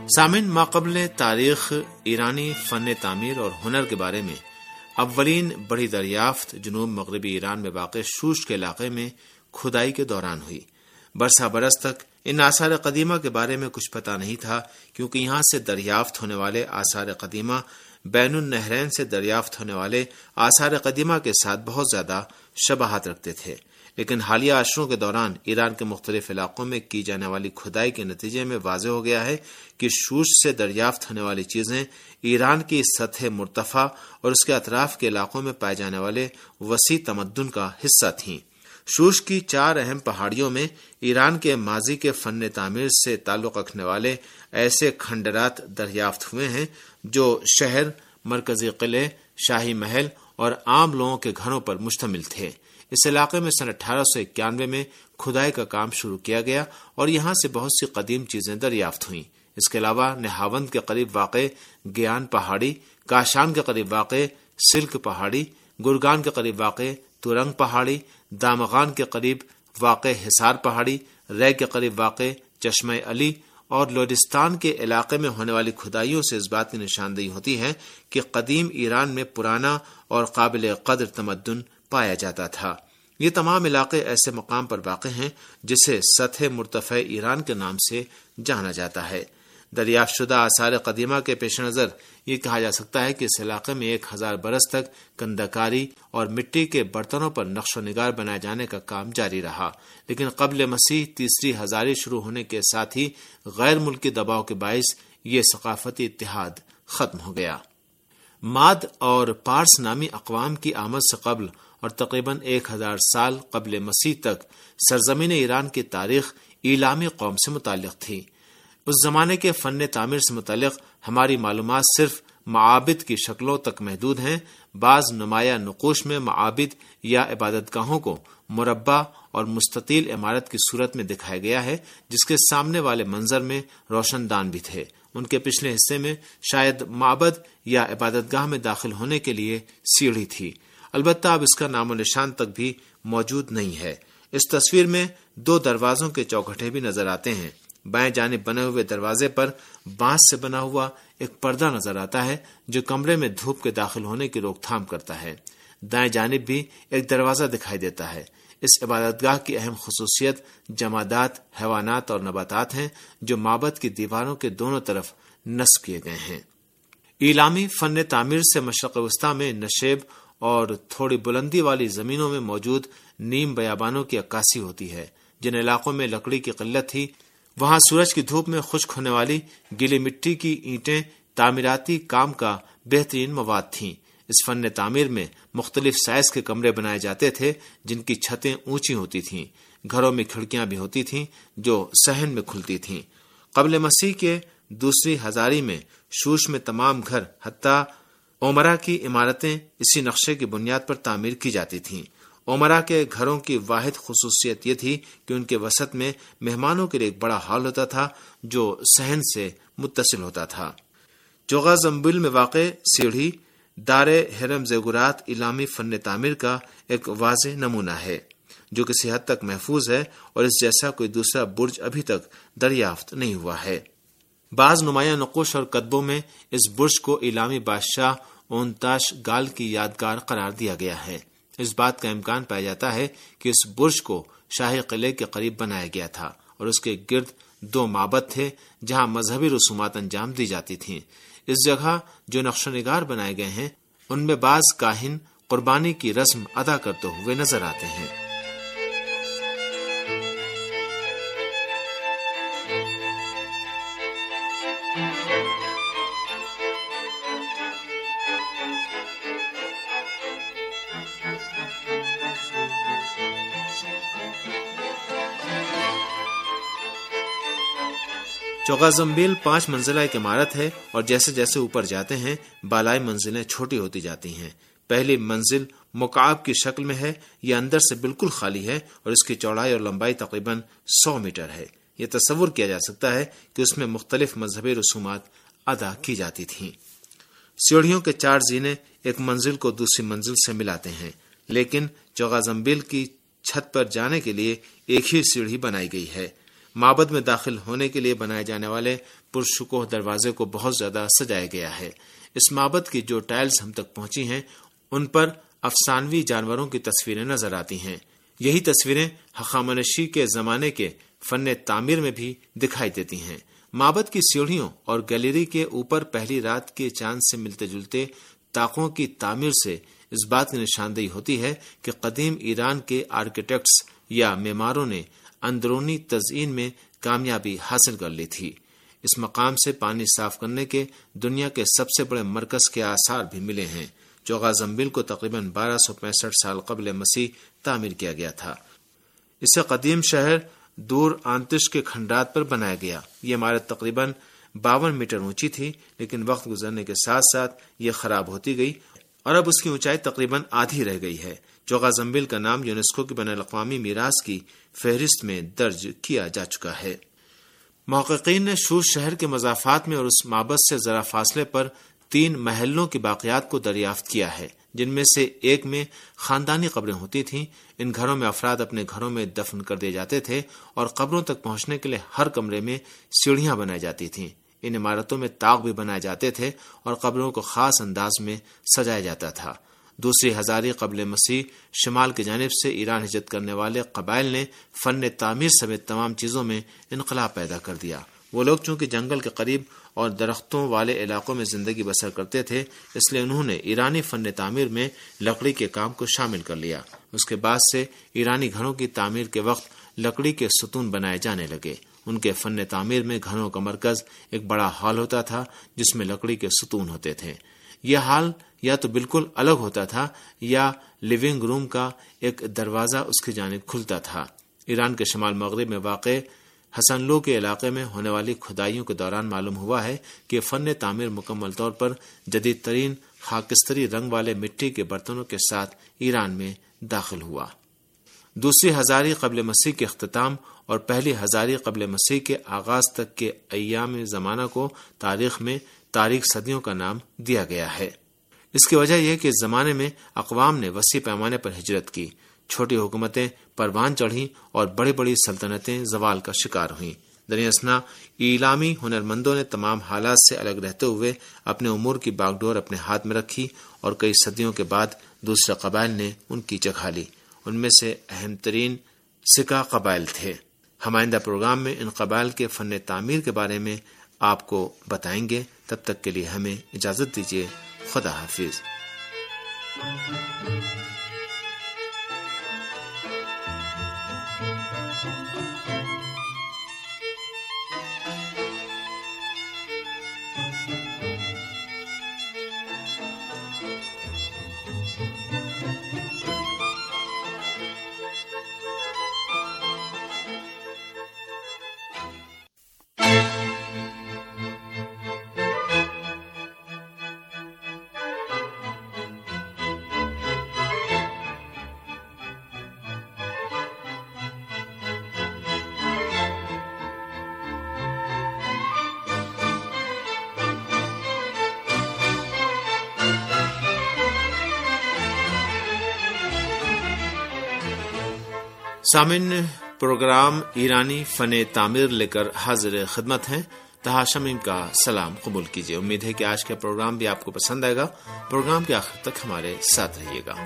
سامعین، ماقبل تاریخ ایرانی فن تعمیر اور ہنر کے بارے میں اولین بڑی دریافت جنوب مغربی ایران میں واقع شوش کے علاقے میں کھدائی کے دوران ہوئی۔ برسہ برس تک ان آثار قدیمہ کے بارے میں کچھ پتہ نہیں تھا، کیونکہ یہاں سے دریافت ہونے والے آثار قدیمہ بین النہرین سے دریافت ہونے والے آثار قدیمہ کے ساتھ بہت زیادہ شباہت رکھتے تھے۔ لیکن حالیہ عشروں کے دوران ایران کے مختلف علاقوں میں کی جانے والی کھدائی کے نتیجے میں واضح ہو گیا ہے کہ شوش سے دریافت ہونے والی چیزیں ایران کی سطح مرتفع اور اس کے اطراف کے علاقوں میں پائے جانے والے وسیع تمدن کا حصہ تھیں۔ شوش کی چار اہم پہاڑیوں میں ایران کے ماضی کے فن تعمیر سے تعلق رکھنے والے ایسے کھنڈرات دریافت ہوئے ہیں جو شہر، مرکزی قلعے، شاہی محل اور عام لوگوں کے گھروں پر مشتمل تھے۔ اس علاقے میں سن اٹھارہ سو اکیانوے میں کھدائی کا کام شروع کیا گیا اور یہاں سے بہت سی قدیم چیزیں دریافت ہوئیں۔ اس کے علاوہ نہاوند کے قریب واقع گیان پہاڑی، کاشان کے قریب واقع سلک پہاڑی، گرگان کے قریب واقع تورنگ پہاڑی، دامغان کے قریب واقع حصار پہاڑی، رے کے قریب واقع چشمہ علی اور لوڈستان کے علاقے میں ہونے والی کھدائیوں سے اس بات کی نشاندہی ہوتی ہے کہ قدیم ایران میں پرانا اور قابل قدر تمدن پایا جاتا تھا۔ یہ تمام علاقے ایسے مقام پر واقع ہیں جسے سطح مرتفع ایران کے نام سے جانا جاتا ہے۔ دریافت شدہ آثار قدیمہ کے پیش نظر یہ کہا جا سکتا ہے کہ اس علاقے میں ایک ہزار برس تک کندکاری اور مٹی کے برتنوں پر نقش و نگار بنائے جانے کا کام جاری رہا، لیکن قبل مسیح تیسری ہزاری شروع ہونے کے ساتھ ہی غیر ملکی دباؤ کے باعث یہ ثقافتی اتحاد ختم ہو گیا۔ ماد اور پارس نامی اقوام کی آمد سے قبل اور تقریباً ایک ہزار سال قبل مسیح تک سرزمین ایران کی تاریخ ایلامی قوم سے متعلق تھی۔ اس زمانے کے فن تعمیر سے متعلق ہماری معلومات صرف معابد کی شکلوں تک محدود ہیں۔ بعض نمایاں نقوش میں معابد یا عبادت گاہوں کو مربع اور مستطیل عمارت کی صورت میں دکھایا گیا ہے، جس کے سامنے والے منظر میں روشن دان بھی تھے۔ ان کے پچھلے حصے میں شاید معبد یا عبادت گاہ میں داخل ہونے کے لیے سیڑھی تھی، البتہ اب اس کا نام و نشان تک بھی موجود نہیں ہے۔ اس تصویر میں دو دروازوں کے چوکھٹے بھی نظر آتے ہیں۔ بائیں جانب بنے ہوئے دروازے پر بانس سے بنا ہوا ایک پردہ نظر آتا ہے جو کمرے میں دھوپ کے داخل ہونے کی روک تھام کرتا ہے۔ دائیں جانب بھی ایک دروازہ دکھائی دیتا ہے۔ اس عبادت گاہ کی اہم خصوصیت جمادات، حیوانات اور نباتات ہیں جو معبد کی دیواروں کے دونوں طرف نصب کیے گئے ہیں۔ ایلامی فن تعمیر سے مشرق وسطی میں نشیب اور تھوڑی بلندی والی زمینوں میں موجود نیم بیابانوں کی عکاسی ہوتی ہے۔ جن علاقوں میں لکڑی کی قلت تھی وہاں سورج کی دھوپ میں خشک ہونے والی گیلی مٹی کی اینٹیں تعمیراتی کام کا بہترین مواد تھیں۔ اس فن تعمیر میں مختلف سائز کے کمرے بنائے جاتے تھے جن کی چھتیں اونچی ہوتی تھیں۔ گھروں میں کھڑکیاں بھی ہوتی تھیں جو صحن میں کھلتی تھیں۔ قبل مسیح کے دوسری ہزاری میں شوش میں تمام گھر حتیٰ اومرا کی عمارتیں اسی نقشے کی بنیاد پر تعمیر کی جاتی تھیں۔ اومرا کے گھروں کی واحد خصوصیت یہ تھی کہ ان کے وسط میں مہمانوں کے لیے ایک بڑا ہال ہوتا تھا جو صحن سے متصل ہوتا تھا۔ جوغا زمبل میں واقع سیڑھی دار ہرم زیگورات ایلامی فن تعمیر کا ایک واضح نمونہ ہے جو کسی حد تک محفوظ ہے اور اس جیسا کوئی دوسرا برج ابھی تک دریافت نہیں ہوا ہے۔ بعض نمایاں نقوش اور کتبوں میں اس برج کو ایلامی بادشاہ اونتاش گال کی یادگار قرار دیا گیا ہے۔ اس بات کا امکان پایا جاتا ہے کہ اس برج کو شاہی قلعے کے قریب بنایا گیا تھا اور اس کے گرد دو معبد تھے جہاں مذہبی رسومات انجام دی جاتی تھیں۔ اس جگہ جو نقش و نگار بنائے گئے ہیں ان میں بعض کاہن قربانی کی رسم ادا کرتے ہوئے نظر آتے ہیں۔ چوغا زمبیل پانچ منزلہ ایک عمارت ہے اور جیسے جیسے اوپر جاتے ہیں بالائی منزلیں چھوٹی ہوتی جاتی ہیں۔ پہلی منزل مکعب کی شکل میں ہے، یہ اندر سے بالکل خالی ہے اور اس کی چوڑائی اور لمبائی تقریباً سو میٹر ہے۔ یہ تصور کیا جا سکتا ہے کہ اس میں مختلف مذہبی رسومات ادا کی جاتی تھیں۔ سیڑھیوں کے چار زینے ایک منزل کو دوسری منزل سے ملاتے ہیں، لیکن چوغا زمبیل کی چھت پر جانے کے لیے ایک ہی سیڑھی بنائی گئی ہے۔ معبد میں داخل ہونے کے لیے بنائے جانے والے پرشکوہ دروازے کو بہت زیادہ سجایا گیا ہے۔ اس معبد کی جو ٹائلز ہم تک پہنچی ہیں ان پر افسانوی جانوروں کی تصویریں نظر آتی ہیں۔ یہی تصویریں ہخامنشی کے زمانے کے فن تعمیر میں بھی دکھائی دیتی ہیں۔ معبد کی سیڑھیوں اور گیلری کے اوپر پہلی رات کے چاند سے ملتے جلتے طاقوں کی تعمیر سے اس بات کی نشاندہی ہوتی ہے کہ قدیم ایران کے آرکیٹیکٹس یا معماروں نے اندرونی تزئین میں کامیابی حاصل کر لی تھی۔ اس مقام سے پانی صاف کرنے کے دنیا کے سب سے بڑے مرکز کے آثار بھی ملے ہیں، جو غازمبیل کو تقریباً بارہ سو پینسٹھ سال قبل مسیح تعمیر کیا گیا تھا۔ اسے قدیم شہر دور آنتش کے کھنڈرات پر بنایا گیا۔ یہ عمارت تقریباً باون میٹر اونچی تھی، لیکن وقت گزرنے کے ساتھ ساتھ یہ خراب ہوتی گئی اور اب اس کی اونچائی تقریباً آدھی رہ گئی ہے۔ جوغازمبیل کا نام یونیسکو کی بین الاقوامی میراث کی فہرست میں درج کیا جا چکا ہے۔ محققین نے شوش شہر کے مضافات میں اور اس معبد سے ذرا فاصلے پر تین محلوں کی باقیات کو دریافت کیا ہے، جن میں سے ایک میں خاندانی قبریں ہوتی تھیں۔ ان گھروں میں افراد اپنے گھروں میں دفن کر دیے جاتے تھے اور قبروں تک پہنچنے کے لیے ہر کمرے میں سیڑھیاں بنائی جاتی تھیں۔ ان عمارتوں میں طاق بھی بنائے جاتے تھے اور قبروں کو خاص انداز میں سجایا جاتا تھا۔ دوسری ہزاری قبل مسیح شمال کی جانب سے ایران ہجرت کرنے والے قبائل نے فن تعمیر سمیت تمام چیزوں میں انقلاب پیدا کر دیا۔ وہ لوگ چونکہ جنگل کے قریب اور درختوں والے علاقوں میں زندگی بسر کرتے تھے، اس لیے انہوں نے ایرانی فن تعمیر میں لکڑی کے کام کو شامل کر لیا۔ اس کے بعد سے ایرانی گھروں کی تعمیر کے وقت لکڑی کے ستون بنائے جانے لگے۔ ان کے فن تعمیر میں گھروں کا مرکز ایک بڑا ہال ہوتا تھا جس میں لکڑی کے ستون ہوتے تھے۔ یہ ہال یا تو بالکل الگ ہوتا تھا یا لیونگ روم کا ایک دروازہ اس کی جانب کھلتا تھا۔ ایران کے شمال مغرب میں واقع حسن لو کے علاقے میں ہونے والی کھدائیوں کے دوران معلوم ہوا ہے کہ فن تعمیر مکمل طور پر جدید ترین خاکستری رنگ والے مٹی کے برتنوں کے ساتھ ایران میں داخل ہوا۔ دوسری ہزاری قبل مسیح کے اختتام اور پہلی ہزاری قبل مسیح کے آغاز تک کے ایام زمانہ کو تاریخ میں تاریخ صدیوں کا نام دیا گیا ہے۔ اس کی وجہ یہ کہ اس زمانے میں اقوام نے وسیع پیمانے پر ہجرت کی، چھوٹی حکومتیں پروان چڑھیں اور بڑی بڑی سلطنتیں زوال کا شکار ہوئیں۔ دریں ایلامی ہنرمندوں نے تمام حالات سے الگ رہتے ہوئے اپنے امور کی باغ ڈور اپنے ہاتھ میں رکھی اور کئی صدیوں کے بعد دوسرے قبائل نے ان کی جگہ لی۔ ان میں سے اہم ترین سکا قبائل تھے۔ ہم آئندہ پروگرام میں ان قبائل کے فن تعمیر کے بارے میں آپ کو بتائیں گے۔ تب تک کے لیے ہمیں اجازت دیجیے۔ خدا حافظ۔ سامعین، پروگرام ایرانی فن تعمیر لے کر حاضر خدمت ہیں۔ تہاشمیم کا سلام قبول کیجیے۔ امید ہے کہ آج کا پروگرام بھی آپ کو پسند آئے گا۔ پروگرام کے آخر تک ہمارے ساتھ رہیے گا۔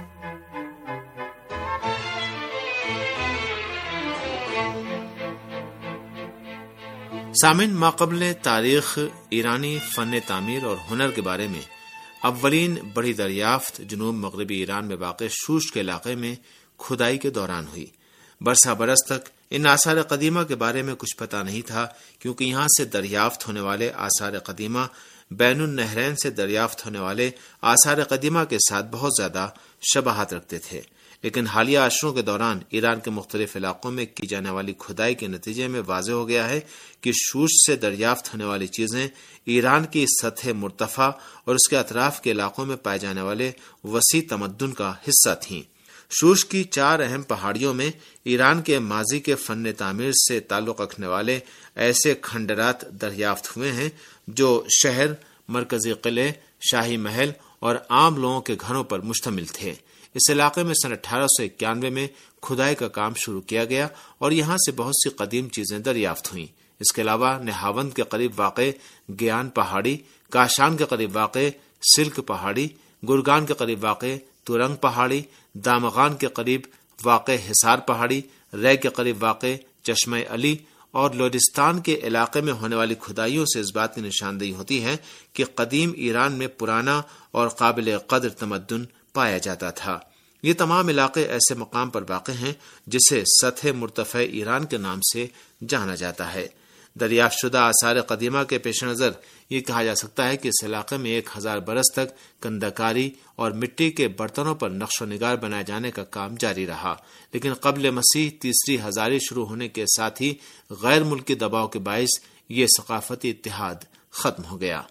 سامعین، ماقبل تاریخ ایرانی فن تعمیر اور ہنر کے بارے میں اولین بڑی دریافت جنوب مغربی ایران میں واقع شوش کے علاقے میں کھدائی کے دوران ہوئی۔ برسہ برس تک ان آثار قدیمہ کے بارے میں کچھ پتہ نہیں تھا، کیونکہ یہاں سے دریافت ہونے والے آثار قدیمہ بین النہرین سے دریافت ہونے والے آثار قدیمہ کے ساتھ بہت زیادہ شباہت رکھتے تھے۔ لیکن حالیہ عشروں کے دوران ایران کے مختلف علاقوں میں کی جانے والی کھدائی کے نتیجے میں واضح ہو گیا ہے کہ شوش سے دریافت ہونے والی چیزیں ایران کی سطح مرتفع اور اس کے اطراف کے علاقوں میں پائے جانے والے وسیع تمدن کا حصہ تھیں۔ شوش کی چار اہم پہاڑیوں میں ایران کے ماضی کے فن تعمیر سے تعلق رکھنے والے ایسے کھنڈرات دریافت ہوئے ہیں جو شہر، مرکزی قلعے، شاہی محل اور عام لوگوں کے گھروں پر مشتمل تھے۔ اس علاقے میں سن اٹھارہ سو اکیانوے میں کھدائی کا کام شروع کیا گیا اور یہاں سے بہت سی قدیم چیزیں دریافت ہوئیں۔ اس کے علاوہ نہاوند کے قریب واقع گیان پہاڑی، کاشان کے قریب واقع سلک پہاڑی، گرگان کے قریب واقع تورنگ پہاڑی، دامغان کے قریب واقع حصار پہاڑی، رے کے قریب واقع چشمہ علی اور لورستان کے علاقے میں ہونے والی کھدائیوں سے اس بات کی نشاندہی ہوتی ہے کہ قدیم ایران میں پرانا اور قابل قدر تمدن پایا جاتا تھا۔ یہ تمام علاقے ایسے مقام پر واقع ہیں جسے سطح مرتفع ایران کے نام سے جانا جاتا ہے۔ دریافت شدہ آثار قدیمہ کے پیش نظر یہ کہا جا سکتا ہے کہ اس علاقے میں ایک ہزار برس تک کندکاری اور مٹی کے برتنوں پر نقش و نگار بنائے جانے کا کام جاری رہا، لیکن قبل مسیح تیسری ہزاری شروع ہونے کے ساتھ ہی غیر ملکی دباؤ کے باعث یہ ثقافتی اتحاد ختم ہو گیا۔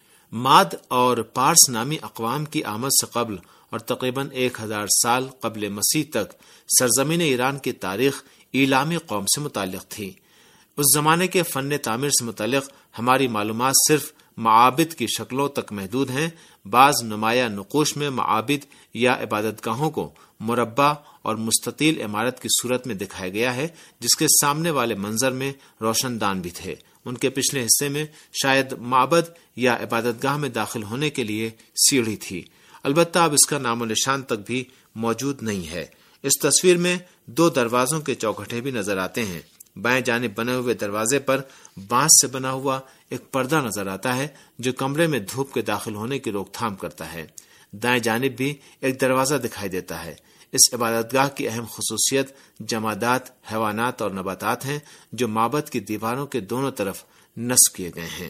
ماد اور پارس نامی اقوام کی آمد سے قبل اور تقریباً ایک ہزار سال قبل مسیح تک سرزمین ایران کی تاریخ ایلامی قوم سے متعلق تھی۔ اس زمانے کے فن تعمیر سے متعلق ہماری معلومات صرف معابد کی شکلوں تک محدود ہیں۔ بعض نمایاں نقوش میں معابد یا عبادت گاہوں کو مربع اور مستطیل عمارت کی صورت میں دکھایا گیا ہے، جس کے سامنے والے منظر میں روشن دان بھی تھے۔ ان کے پچھلے حصے میں شاید معبد یا عبادت گاہ میں داخل ہونے کے لیے سیڑھی تھی، البتہ اب اس کا نام و نشان تک بھی موجود نہیں ہے۔ اس تصویر میں دو دروازوں کے چوکھٹے بھی نظر آتے ہیں۔ بائیں جانب بنے ہوئے دروازے پر بانس سے بنا ہوا ایک پردہ نظر آتا ہے جو کمرے میں دھوپ کے داخل ہونے کی روک تھام کرتا ہے۔ دائیں جانب بھی ایک دروازہ دکھائی دیتا ہے۔ اس عبادت گاہ کی اہم خصوصیت جمادات، حیوانات اور نباتات ہیں جو معبد کی دیواروں کے دونوں طرف نصب کیے گئے ہیں۔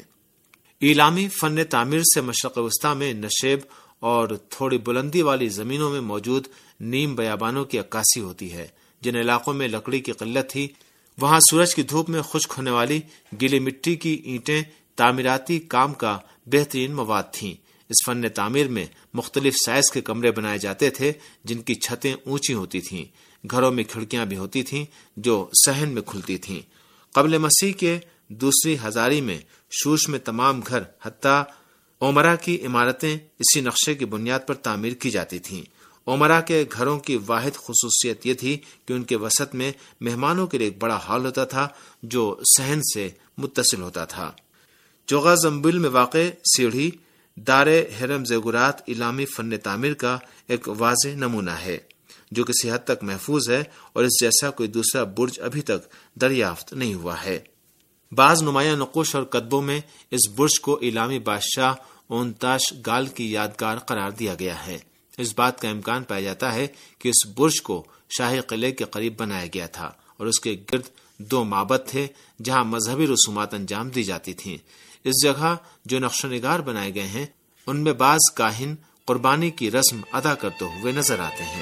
ایلامی فن تعمیر سے مشرق وسطی میں نشیب اور تھوڑی بلندی والی زمینوں میں موجود نیم بیابانوں کی عکاسی ہوتی ہے۔ جن علاقوں میں لکڑی کی قلت تھی وہاں سورج کی دھوپ میں خشک ہونے والی گیلی مٹی کی اینٹیں تعمیراتی کام کا بہترین مواد تھیں۔ اس فن تعمیر میں مختلف سائز کے کمرے بنائے جاتے تھے جن کی چھتیں اونچی ہوتی تھیں۔ گھروں میں کھڑکیاں بھی ہوتی تھیں جو صحن میں کھلتی تھیں۔ قبل مسیح کے دوسری ہزاری میں شوش میں تمام گھر حتیٰ اومرا کی عمارتیں اسی نقشے کی بنیاد پر تعمیر کی جاتی تھیں۔ اومرا کے گھروں کی واحد خصوصیت یہ تھی کہ ان کے وسط میں مہمانوں کے لیے ایک بڑا ہال ہوتا تھا جو صحن سے متصل ہوتا تھا۔ چوغا زمبل میں واقع سیڑھی دار ہرم زیگورات ایلامی فن تعمیر کا ایک واضح نمونہ ہے جو کسی حد تک محفوظ ہے اور اس جیسا کوئی دوسرا برج ابھی تک دریافت نہیں ہوا ہے۔ بعض نمایاں نقوش اور کتبوں میں اس برج کو ایلامی بادشاہ اونتاش گال کی یادگار قرار دیا گیا ہے۔ اس بات کا امکان پایا جاتا ہے کہ اس برج کو شاہی قلعے کے قریب بنایا گیا تھا اور اس کے گرد دو معبد تھے جہاں مذہبی رسومات انجام دی جاتی تھیں۔ اس جگہ جو نقش و نگار بنائے گئے ہیں ان میں بعض کاہن قربانی کی رسم ادا کرتے ہوئے نظر آتے ہیں۔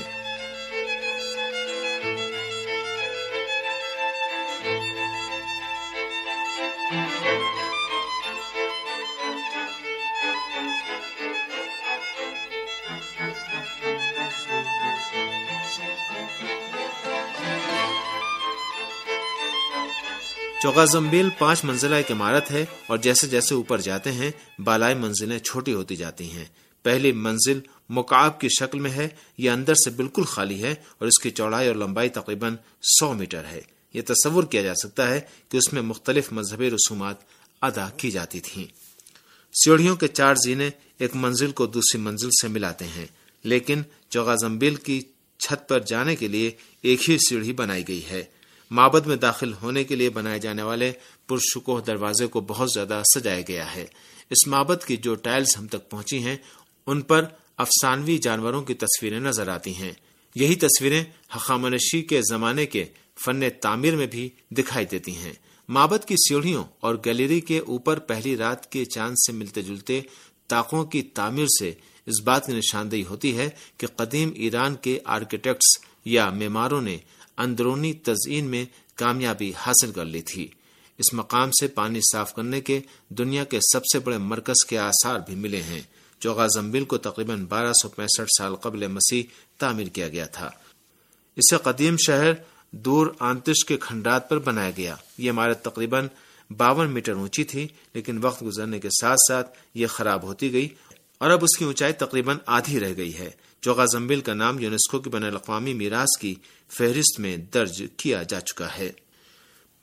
چوغا زمبیل پانچ منزلہ ایک عمارت ہے اور جیسے جیسے اوپر جاتے ہیں بالائی منزلیں چھوٹی ہوتی جاتی ہیں۔ پہلی منزل مکعب کی شکل میں ہے، یہ اندر سے بالکل خالی ہے اور اس کی چوڑائی اور لمبائی تقریباً سو میٹر ہے۔ یہ تصور کیا جا سکتا ہے کہ اس میں مختلف مذہبی رسومات ادا کی جاتی تھیں۔ سیڑھیوں کے چار زینے ایک منزل کو دوسری منزل سے ملاتے ہیں، لیکن چوغا زمبیل کی چھت پر جانے کے لیے ایک ہی سیڑھی بنائی گئی ہے۔ معبد میں داخل ہونے کے لیے بنائے جانے والے پرشکوہ دروازے کو بہت زیادہ سجایا گیا ہے۔ اس معبد کی جو ٹائلز ہم تک پہنچی ہیں ان پر افسانوی جانوروں کی تصویریں نظر آتی ہیں۔ یہی تصویریں ہخامنشی کے زمانے کے فن تعمیر میں بھی دکھائی دیتی ہیں۔ معبد کی سیڑھیوں اور گیلری کے اوپر پہلی رات کے چاند سے ملتے جلتے طاقوں کی تعمیر سے اس بات کی نشاندہی ہوتی ہے کہ قدیم ایران کے آرکیٹیکٹس یا معماروں نے اندرونی تزئین میں کامیابی حاصل کر لی تھی۔ اس مقام سے پانی صاف کرنے کے دنیا کے سب سے بڑے مرکز کے آثار بھی ملے ہیں۔ چوغا زمبیل کو تقریباً بارہ سو پینسٹھ سال قبل مسیح تعمیر کیا گیا تھا۔ اسے قدیم شہر دور آنتش کے کھنڈرات پر بنایا گیا۔ یہ عمارت تقریباً باون میٹر اونچی تھی، لیکن وقت گزرنے کے ساتھ ساتھ یہ خراب ہوتی گئی اور اب اس کی اونچائی تقریباً آدھی رہ گئی ہے۔ چوغا زمبیل کا نام یونیسکو کی بین الاقوامی میراث کی فہرست میں درج کیا جا چکا ہے۔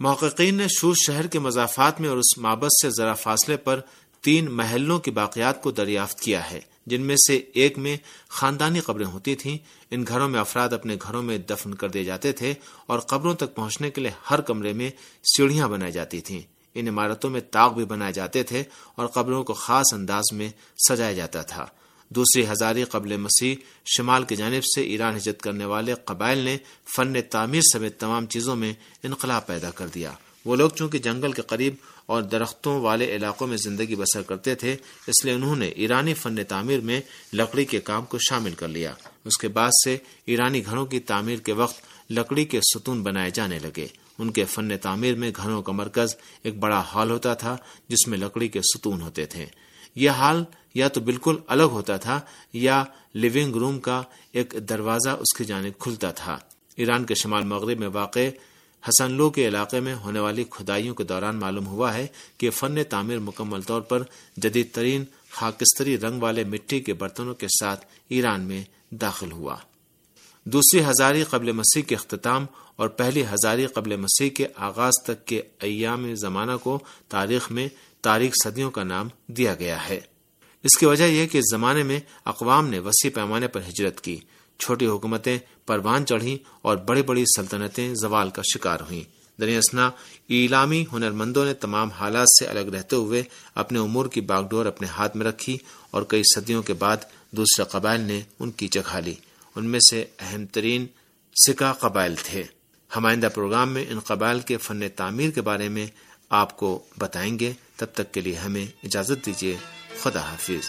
محققین نے شوش شہر کے مضافات میں اور اس معبد سے ذرا فاصلے پر تین محلوں کی باقیات کو دریافت کیا ہے، جن میں سے ایک میں خاندانی قبریں ہوتی تھیں۔ ان گھروں میں افراد اپنے گھروں میں دفن کر دیے جاتے تھے اور قبروں تک پہنچنے کے لیے ہر کمرے میں سیڑھیاں بنائی جاتی تھیں۔ ان عمارتوں میں طاق بھی بنائے جاتے تھے اور قبروں کو خاص انداز میں سجایا جاتا تھا۔ دوسری ہزاری قبل مسیح شمال کی جانب سے ایران ہجرت کرنے والے قبائل نے فن تعمیر سمیت تمام چیزوں میں انقلاب پیدا کر دیا۔ وہ لوگ چونکہ جنگل کے قریب اور درختوں والے علاقوں میں زندگی بسر کرتے تھے، اس لیے انہوں نے ایرانی فن تعمیر میں لکڑی کے کام کو شامل کر لیا۔ اس کے بعد سے ایرانی گھروں کی تعمیر کے وقت لکڑی کے ستون بنائے جانے لگے۔ ان کے فن تعمیر میں گھروں کا مرکز ایک بڑا ہال ہوتا تھا جس میں لکڑی کے ستون ہوتے تھے۔ یہ ہال یا تو بالکل الگ ہوتا تھا یا لیونگ روم کا ایک دروازہ اس کی جانب کھلتا تھا۔ ایران کے شمال مغرب میں واقع حسن لو کے علاقے میں ہونے والی کھدائیوں کے دوران معلوم ہوا ہے کہ فن تعمیر مکمل طور پر جدید ترین خاکستری رنگ والے مٹی کے برتنوں کے ساتھ ایران میں داخل ہوا۔ دوسری ہزاری قبل مسیح کے اختتام اور پہلی ہزاری قبل مسیح کے آغاز تک کے ایام زمانہ کو تاریخ میں تاریخ صدیوں کا نام دیا گیا ہے۔ اس کی وجہ یہ کہ اس زمانے میں اقوام نے وسیع پیمانے پر ہجرت کی، چھوٹی حکومتیں پروان چڑھیں اور بڑی بڑی سلطنتیں زوال کا شکار ہوئیں۔ دریں اثنا ایلامی ہنرمندوں نے تمام حالات سے الگ رہتے ہوئے اپنے امور کی باغ ڈور اپنے ہاتھ میں رکھی اور کئی صدیوں کے بعد دوسرے قبائل نے ان کی جگہ لی۔ ان میں سے اہم ترین سکا قبائل تھے۔ ہم آئندہ پروگرام میں ان قبائل کے فن تعمیر کے بارے میں آپ کو بتائیں گے۔ تب تک کے لیے ہمیں اجازت دیجیے۔ خدا حافظ۔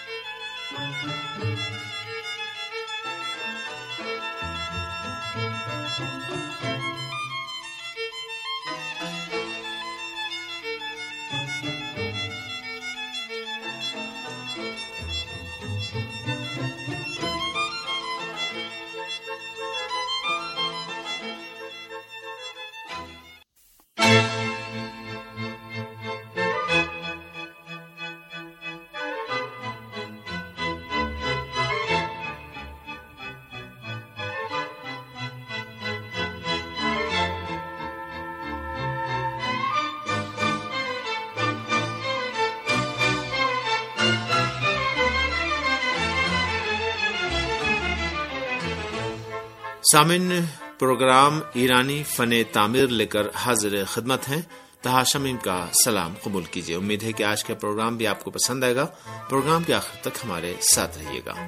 سامعین، پروگرام ایرانی فن تعمیر لے کر حاضر خدمت ہیں۔ تہاشمیم کا سلام قبول کیجیے۔ امید ہے کہ آج کا پروگرام بھی آپ کو پسند آئے گا۔ پروگرام کے آخر تک ہمارے ساتھ رہیے گا۔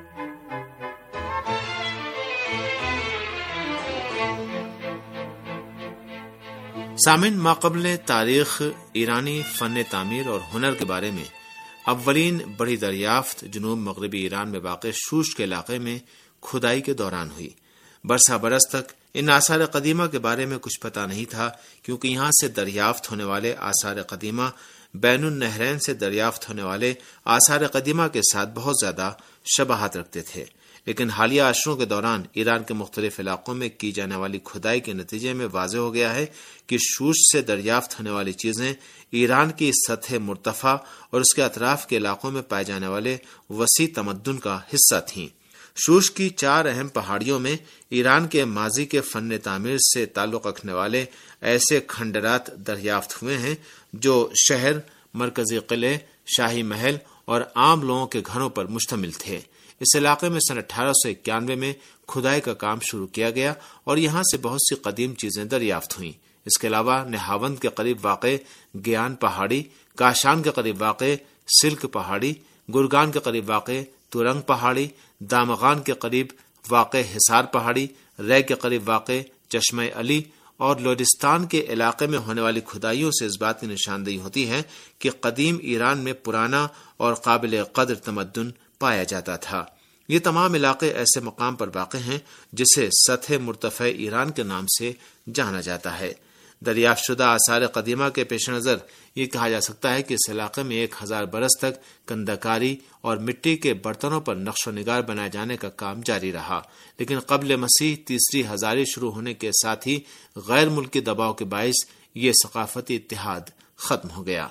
سامعین، ماقبل تاریخ ایرانی فن تعمیر اور ہنر کے بارے میں اولین بڑی دریافت جنوب مغربی ایران میں واقع شوش کے علاقے میں کھدائی کے دوران ہوئی۔ برسہ برس تک ان آثار قدیمہ کے بارے میں کچھ پتہ نہیں تھا، کیونکہ یہاں سے دریافت ہونے والے آثار قدیمہ بین النہرین سے دریافت ہونے والے آثار قدیمہ کے ساتھ بہت زیادہ شباہت رکھتے تھے۔ لیکن حالیہ عشروں کے دوران ایران کے مختلف علاقوں میں کی جانے والی کھدائی کے نتیجے میں واضح ہو گیا ہے کہ شوش سے دریافت ہونے والی چیزیں ایران کی سطح مرتفع اور اس کے اطراف کے علاقوں میں پائے جانے والے وسیع تمدن کا حصہ تھیں۔ شوش کی چار اہم پہاڑیوں میں ایران کے ماضی کے فن تعمیر سے تعلق رکھنے والے ایسے کھنڈرات دریافت ہوئے ہیں جو شہر، مرکزی قلعے، شاہی محل اور عام لوگوں کے گھروں پر مشتمل تھے۔ اس علاقے میں سن اٹھارہ سو اکیانوے میں کھدائی کا کام شروع کیا گیا اور یہاں سے بہت سی قدیم چیزیں دریافت ہوئیں۔ اس کے علاوہ نہاوند کے قریب واقع گیان پہاڑی، کاشان کے قریب واقع سلک پہاڑی، گرگان کے قریب واقع تورنگ پہاڑی، دامغان کے قریب واقع حصار پہاڑی، رے کے قریب واقع چشمہ علی اور لوڈستان کے علاقے میں ہونے والی کھدائیوں سے اس بات کی نشاندہی ہوتی ہے کہ قدیم ایران میں پرانا اور قابل قدر تمدن پایا جاتا تھا۔ یہ تمام علاقے ایسے مقام پر واقع ہیں جسے سطح مرتفع ایران کے نام سے جانا جاتا ہے۔ دریافت شدہ آثار قدیمہ کے پیش نظر یہ کہا جا سکتا ہے کہ اس علاقے میں ایک ہزار برس تک کندکاری اور مٹی کے برتنوں پر نقش و نگار بنائے جانے کا کام جاری رہا، لیکن قبل مسیح تیسری ہزاری شروع ہونے کے ساتھ ہی غیر ملکی دباؤ کے باعث یہ ثقافتی اتحاد ختم ہو گیا۔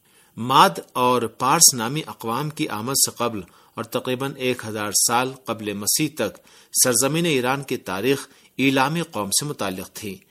ماد اور پارس نامی اقوام کی آمد سے قبل اور تقریباً ایک ہزار سال قبل مسیح تک سرزمین ایران کی تاریخ ایلامی قوم سے متعلق تھی۔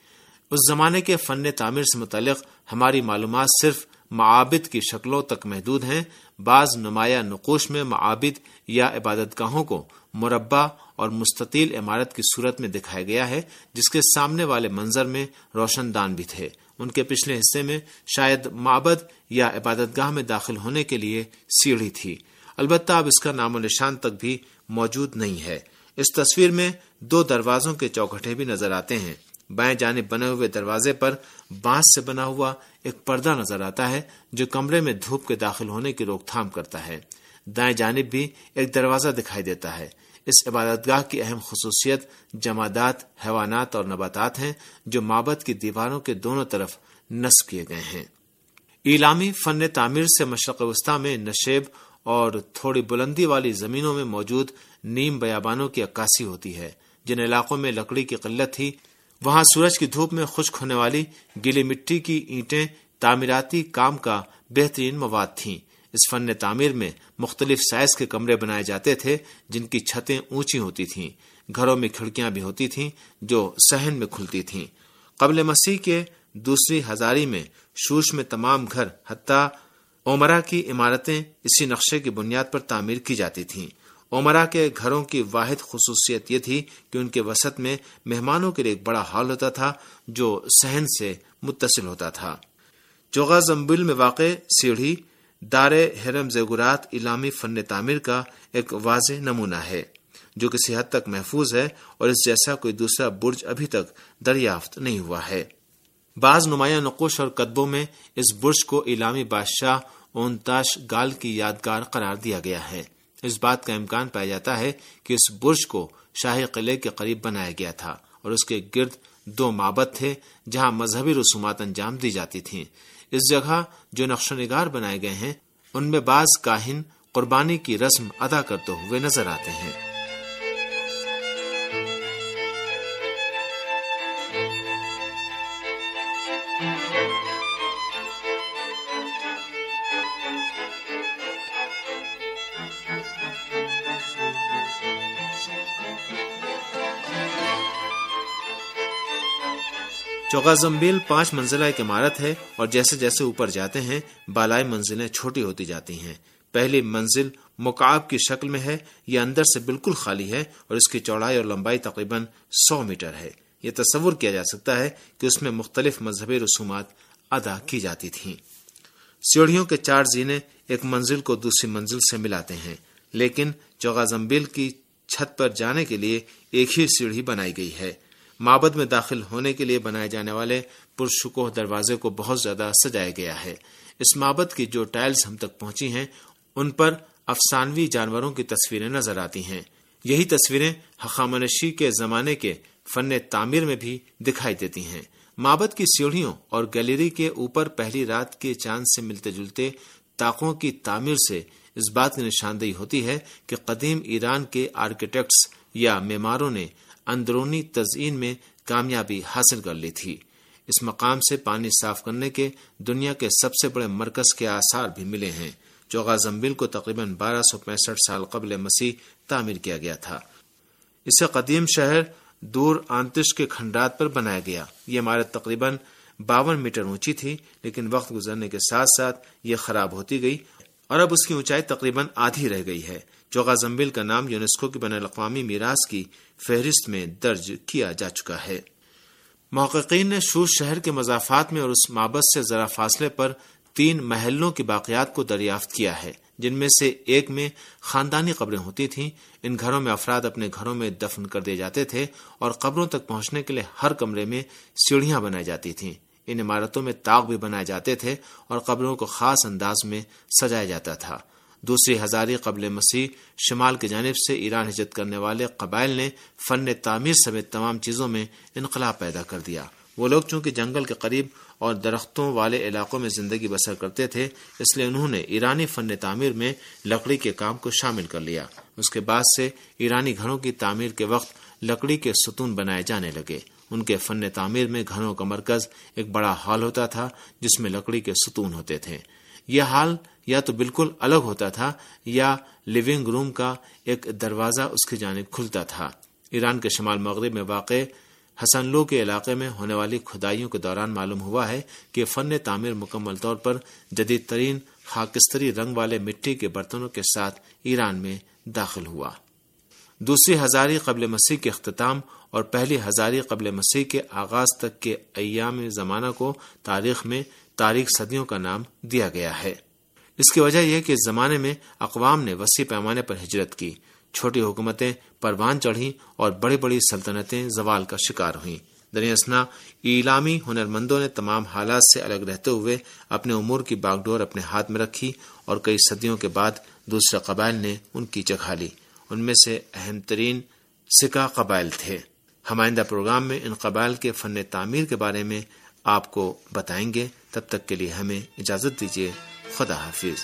اس زمانے کے فن تعمیر سے متعلق ہماری معلومات صرف معابد کی شکلوں تک محدود ہیں۔ بعض نمایاں نقوش میں معابد یا عبادت گاہوں کو مربع اور مستطیل عمارت کی صورت میں دکھایا گیا ہے، جس کے سامنے والے منظر میں روشن دان بھی تھے۔ ان کے پچھلے حصے میں شاید معبد یا عبادت گاہ میں داخل ہونے کے لیے سیڑھی تھی، البتہ اب اس کا نام و نشان تک بھی موجود نہیں ہے۔ اس تصویر میں دو دروازوں کے چوکھٹے بھی نظر آتے ہیں۔ بائیں جانب بنے ہوئے دروازے پر بانس سے بنا ہوا ایک پردہ نظر آتا ہے جو کمرے میں دھوپ کے داخل ہونے کی روک تھام کرتا ہے۔ دائیں جانب بھی ایک دروازہ دکھائی دیتا ہے۔ اس عبادت گاہ کی اہم خصوصیت جمادات، حیوانات اور نباتات ہیں جو معبد کی دیواروں کے دونوں طرف نصب کیے گئے ہیں۔ ایلامی فن تعمیر سے مشرق وسطیٰ میں نشیب اور تھوڑی بلندی والی زمینوں میں موجود نیم بیابانوں کی عکاسی ہوتی ہے۔ جن علاقوں میں لکڑی کی قلت تھی وہاں سورج کی دھوپ میں خشک ہونے والی گیلی مٹی کی اینٹیں تعمیراتی کام کا بہترین مواد تھیں۔ اس فن تعمیر میں مختلف سائز کے کمرے بنائے جاتے تھے جن کی چھتیں اونچی ہوتی تھیں۔ گھروں میں کھڑکیاں بھی ہوتی تھیں جو صحن میں کھلتی تھیں۔ قبل مسیح کے دوسری ہزاری میں شوش میں تمام گھر حتیٰ اومرا کی عمارتیں اسی نقشے کی بنیاد پر تعمیر کی جاتی تھیں۔ اومرا کے گھروں کی واحد خصوصیت یہ تھی کہ ان کے وسط میں مہمانوں کے لیے ایک بڑا ہال ہوتا تھا جو صحن سے متصل ہوتا تھا۔ چوغا زمبل میں واقع سیڑھی دار ہرم زیگورات ایلامی فن تعمیر کا ایک واضح نمونہ ہے جو کسی حد تک محفوظ ہے اور اس جیسا کوئی دوسرا برج ابھی تک دریافت نہیں ہوا ہے۔ بعض نمایاں نقوش اور کتبوں میں اس برج کو ایلامی بادشاہ اونتاش گال کی یادگار قرار دیا گیا ہے۔ اس بات کا امکان پایا جاتا ہے کہ اس برج کو شاہی قلعے کے قریب بنایا گیا تھا اور اس کے گرد دو معبد تھے جہاں مذہبی رسومات انجام دی جاتی تھیں۔ اس جگہ جو نقش و نگار بنائے گئے ہیں ان میں بعض کاہن قربانی کی رسم ادا کرتے ہوئے نظر آتے ہیں۔ چوغا زمبیل پانچ منزلہ ایک عمارت ہے اور جیسے جیسے اوپر جاتے ہیں بالائی منزلیں چھوٹی ہوتی جاتی ہیں۔ پہلی منزل مکعب کی شکل میں ہے، یہ اندر سے بالکل خالی ہے اور اس کی چوڑائی اور لمبائی تقریباً سو میٹر ہے۔ یہ تصور کیا جا سکتا ہے کہ اس میں مختلف مذہبی رسومات ادا کی جاتی تھیں۔ سیڑھیوں کے چار زینے ایک منزل کو دوسری منزل سے ملاتے ہیں، لیکن چوغا زمبیل کی چھت پر جانے کے لیے ایک ہی سیڑھی بنائی گئی ہے۔ معبد میں داخل ہونے کے لیے بنائے جانے والے پرشکوہ دروازے کو بہت زیادہ سجایا گیا ہے۔ اس معبد کی جو ٹائلز ہم تک پہنچی ہیں ان پر افسانوی جانوروں کی تصویریں نظر آتی ہیں۔ یہی تصویریں ہخامنشی کے زمانے کے فن تعمیر میں بھی دکھائی دیتی ہیں۔ معبد کی سیڑھیوں اور گیلری کے اوپر پہلی رات کے چاند سے ملتے جلتے طاقوں کی تعمیر سے اس بات کی نشاندہی ہوتی ہے کہ قدیم ایران کے آرکیٹیکٹس یا معماروں نے اندرونی تزئین میں کامیابی حاصل کر لی تھی۔ اس مقام سے پانی صاف کرنے کے دنیا کے سب سے بڑے مرکز کے آثار بھی ملے ہیں۔ چوغا زمبیل کو تقریباً بارہ سو پینسٹھ سال قبل مسیح تعمیر کیا گیا تھا۔ اسے قدیم شہر دور آنتش کے کھنڈرات پر بنایا گیا۔ یہ عمارت تقریباً باون میٹر اونچی تھی، لیکن وقت گزرنے کے ساتھ ساتھ یہ خراب ہوتی گئی اور اب اس کی اونچائی تقریباً آدھی رہ گئی ہے۔ چوغا زمبیل کا نام یونیسکو کی بین الاقوامی میراث کی فہرست میں درج کیا جا چکا ہے۔ محققین نے شوش شہر کے مضافات میں اور اس معبد سے ذرا فاصلے پر تین محلوں کی باقیات کو دریافت کیا ہے، جن میں سے ایک میں خاندانی قبریں ہوتی تھیں۔ ان گھروں میں افراد اپنے گھروں میں دفن کر دیے جاتے تھے اور قبروں تک پہنچنے کے لیے ہر کمرے میں سیڑھیاں بنائی جاتی تھیں۔ ان عمارتوں میں طاق بھی بنائے جاتے تھے اور قبروں کو خاص انداز میں سجایا جاتا تھا۔ دوسری ہزاری قبل مسیح شمال کی جانب سے ایران ہجرت کرنے والے قبائل نے فن تعمیر سمیت تمام چیزوں میں انقلاب پیدا کر دیا۔ وہ لوگ چونکہ جنگل کے قریب اور درختوں والے علاقوں میں زندگی بسر کرتے تھے، اس لیے انہوں نے ایرانی فن تعمیر میں لکڑی کے کام کو شامل کر لیا۔ اس کے بعد سے ایرانی گھروں کی تعمیر کے وقت لکڑی کے ستون بنائے جانے لگے۔ ان کے فن تعمیر میں گھروں کا مرکز ایک بڑا ہال ہوتا تھا جس میں لکڑی کے ستون ہوتے تھے۔ یہ ہال یا تو بالکل الگ ہوتا تھا یا لیونگ روم کا ایک دروازہ اس کی جانب کھلتا تھا۔ ایران کے شمال مغرب میں واقع حسن لو کے علاقے میں ہونے والی کھدائیوں کے دوران معلوم ہوا ہے کہ فن تعمیر مکمل طور پر جدید ترین خاکستری رنگ والے مٹی کے برتنوں کے ساتھ ایران میں داخل ہوا۔ دوسری ہزاری قبل مسیح کے اختتام اور پہلی ہزاری قبل مسیح کے آغاز تک کے ایام زمانہ کو تاریخ میں تاریک صدیوں کا نام دیا گیا ہے۔ اس کی وجہ یہ کہ اس زمانے میں اقوام نے وسیع پیمانے پر ہجرت کی، چھوٹی حکومتیں پروان چڑھیں اور بڑی بڑی سلطنتیں زوال کا شکار ہوئیں۔ دریں اثنا ایلامی ہنرمندوں نے تمام حالات سے الگ رہتے ہوئے اپنے امور کی باغ ڈور اپنے ہاتھ میں رکھی اور کئی صدیوں کے بعد دوسرے قبائل نے ان کی جگہ لی۔ ان میں سے اہم ترین سکا قبائل تھے۔ ہم آئندہ پروگرام میں ان قبائل کے فن تعمیر کے بارے میں آپ کو بتائیں گے۔ تب تک کے لیے ہمیں اجازت دیجیے۔ خدا حافظ۔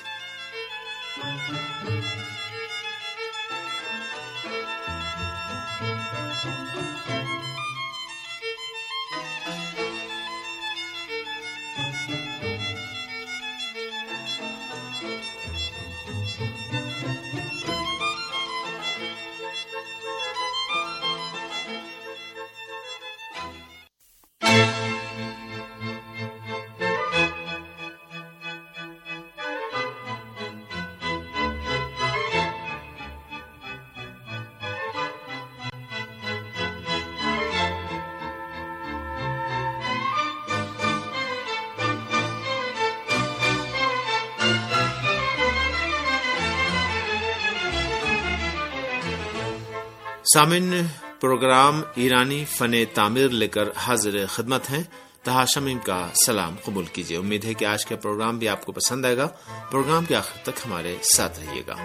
سامعین، پروگرام ایرانی فن تعمیر لے کر حاضر خدمت ہیں۔ تہا شمیم کا سلام قبول کیجیے۔ امید ہے کہ آج کا پروگرام بھی آپ کو پسند آئے گا۔ پروگرام کے آخر تک ہمارے ساتھ رہیے گا۔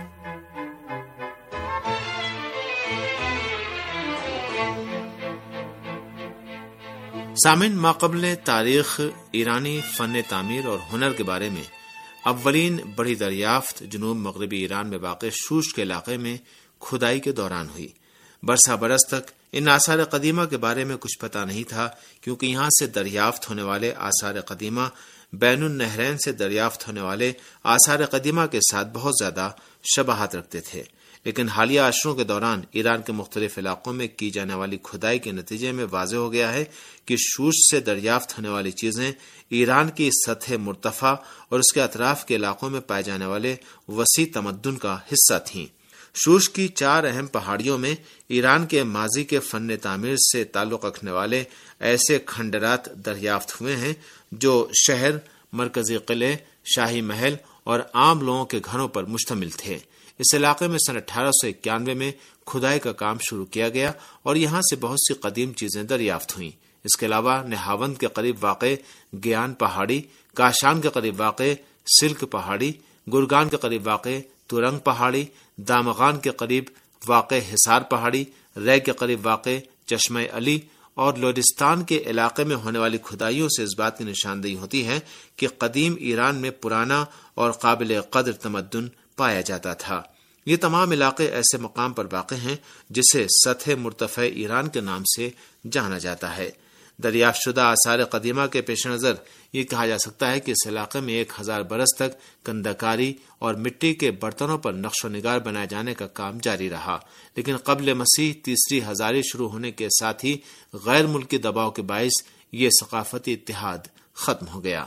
سامعین، ماقبل تاریخ ایرانی فن تعمیر اور ہنر کے بارے میں اولین بڑی دریافت جنوب مغربی ایران میں واقع شوش کے علاقے میں کھدائی کے دوران ہوئی۔ برسہ برس تک ان آثار قدیمہ کے بارے میں کچھ پتہ نہیں تھا، کیونکہ یہاں سے دریافت ہونے والے آثار قدیمہ بین النہرین سے دریافت ہونے والے آثار قدیمہ کے ساتھ بہت زیادہ شباہت رکھتے تھے۔ لیکن حالیہ عشروں کے دوران ایران کے مختلف علاقوں میں کی جانے والی کھدائی کے نتیجے میں واضح ہو گیا ہے کہ شوش سے دریافت ہونے والی چیزیں ایران کی سطح مرتفع اور اس کے اطراف کے علاقوں میں پائے جانے والے وسیع تمدن کا حصہ تھیں۔ شوش کی چار اہم پہاڑیوں میں ایران کے ماضی کے فن تعمیر سے تعلق رکھنے والے ایسے کھنڈرات دریافت ہوئے ہیں جو شہر، مرکزی قلعے، شاہی محل اور عام لوگوں کے گھروں پر مشتمل تھے۔ اس علاقے میں سن اٹھارہ سو اکیانوے میں کھدائی کا کام شروع کیا گیا اور یہاں سے بہت سی قدیم چیزیں دریافت ہوئیں۔ اس کے علاوہ نہاوند کے قریب واقع گیان پہاڑی، کاشان کے قریب واقع سلک پہاڑی، گرگان کے قریب واقع تورنگ پہاڑی، دامغان کے قریب واقع حصار پہاڑی، رے کے قریب واقع چشمہ علی اور لورستان کے علاقے میں ہونے والی کھدائیوں سے اس بات کی نشاندہی ہوتی ہے کہ قدیم ایران میں پرانا اور قابل قدر تمدن پایا جاتا تھا۔ یہ تمام علاقے ایسے مقام پر واقع ہیں جسے سطح مرتفع ایران کے نام سے جانا جاتا ہے۔ دریافت شدہ آثار قدیمہ کے پیش نظر یہ کہا جا سکتا ہے کہ اس علاقے میں ایک ہزار برس تک کندکاری اور مٹی کے برتنوں پر نقش و نگار بنائے جانے کا کام جاری رہا، لیکن قبل مسیح تیسری ہزاری شروع ہونے کے ساتھ ہی غیر ملکی دباؤ کے باعث یہ ثقافتی اتحاد ختم ہو گیا۔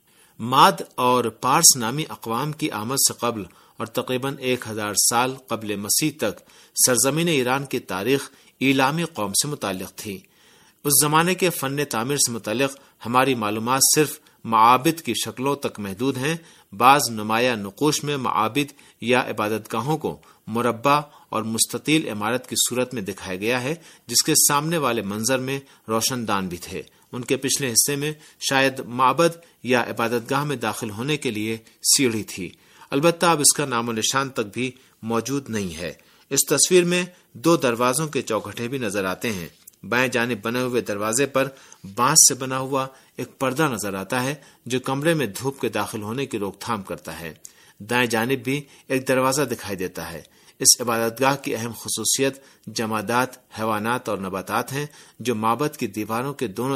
ماد اور پارس نامی اقوام کی آمد سے قبل اور تقریباً ایک ہزار سال قبل مسیح تک سرزمین ایران کی تاریخ ایلامی قوم سے متعلق تھی۔ اس زمانے کے فن تعمیر سے متعلق ہماری معلومات صرف معابد کی شکلوں تک محدود ہیں۔ بعض نمایاں نقوش میں معابد یا عبادت گاہوں کو مربع اور مستطیل عمارت کی صورت میں دکھایا گیا ہے، جس کے سامنے والے منظر میں روشن دان بھی تھے۔ ان کے پچھلے حصے میں شاید معبد یا عبادت گاہ میں داخل ہونے کے لیے سیڑھی تھی، البتہ اب اس کا نام و نشان تک بھی موجود نہیں ہے۔ اس تصویر میں دو دروازوں کے چوکھٹے بھی نظر آتے ہیں۔ بائیں جانب بنے ہوئے دروازے پر بانس سے بنا ہوا ایک پردہ نظر آتا ہے جو کمرے میں دھوپ کے داخل ہونے کی روک تھام کرتا ہے۔ دائیں جانب بھی ایک دروازہ دکھائی دیتا ہے۔ اس عبادت گاہ کی اہم خصوصیت جمادات، حیوانات اور نباتات ہیں جو معبد کی دیواروں کے دونوں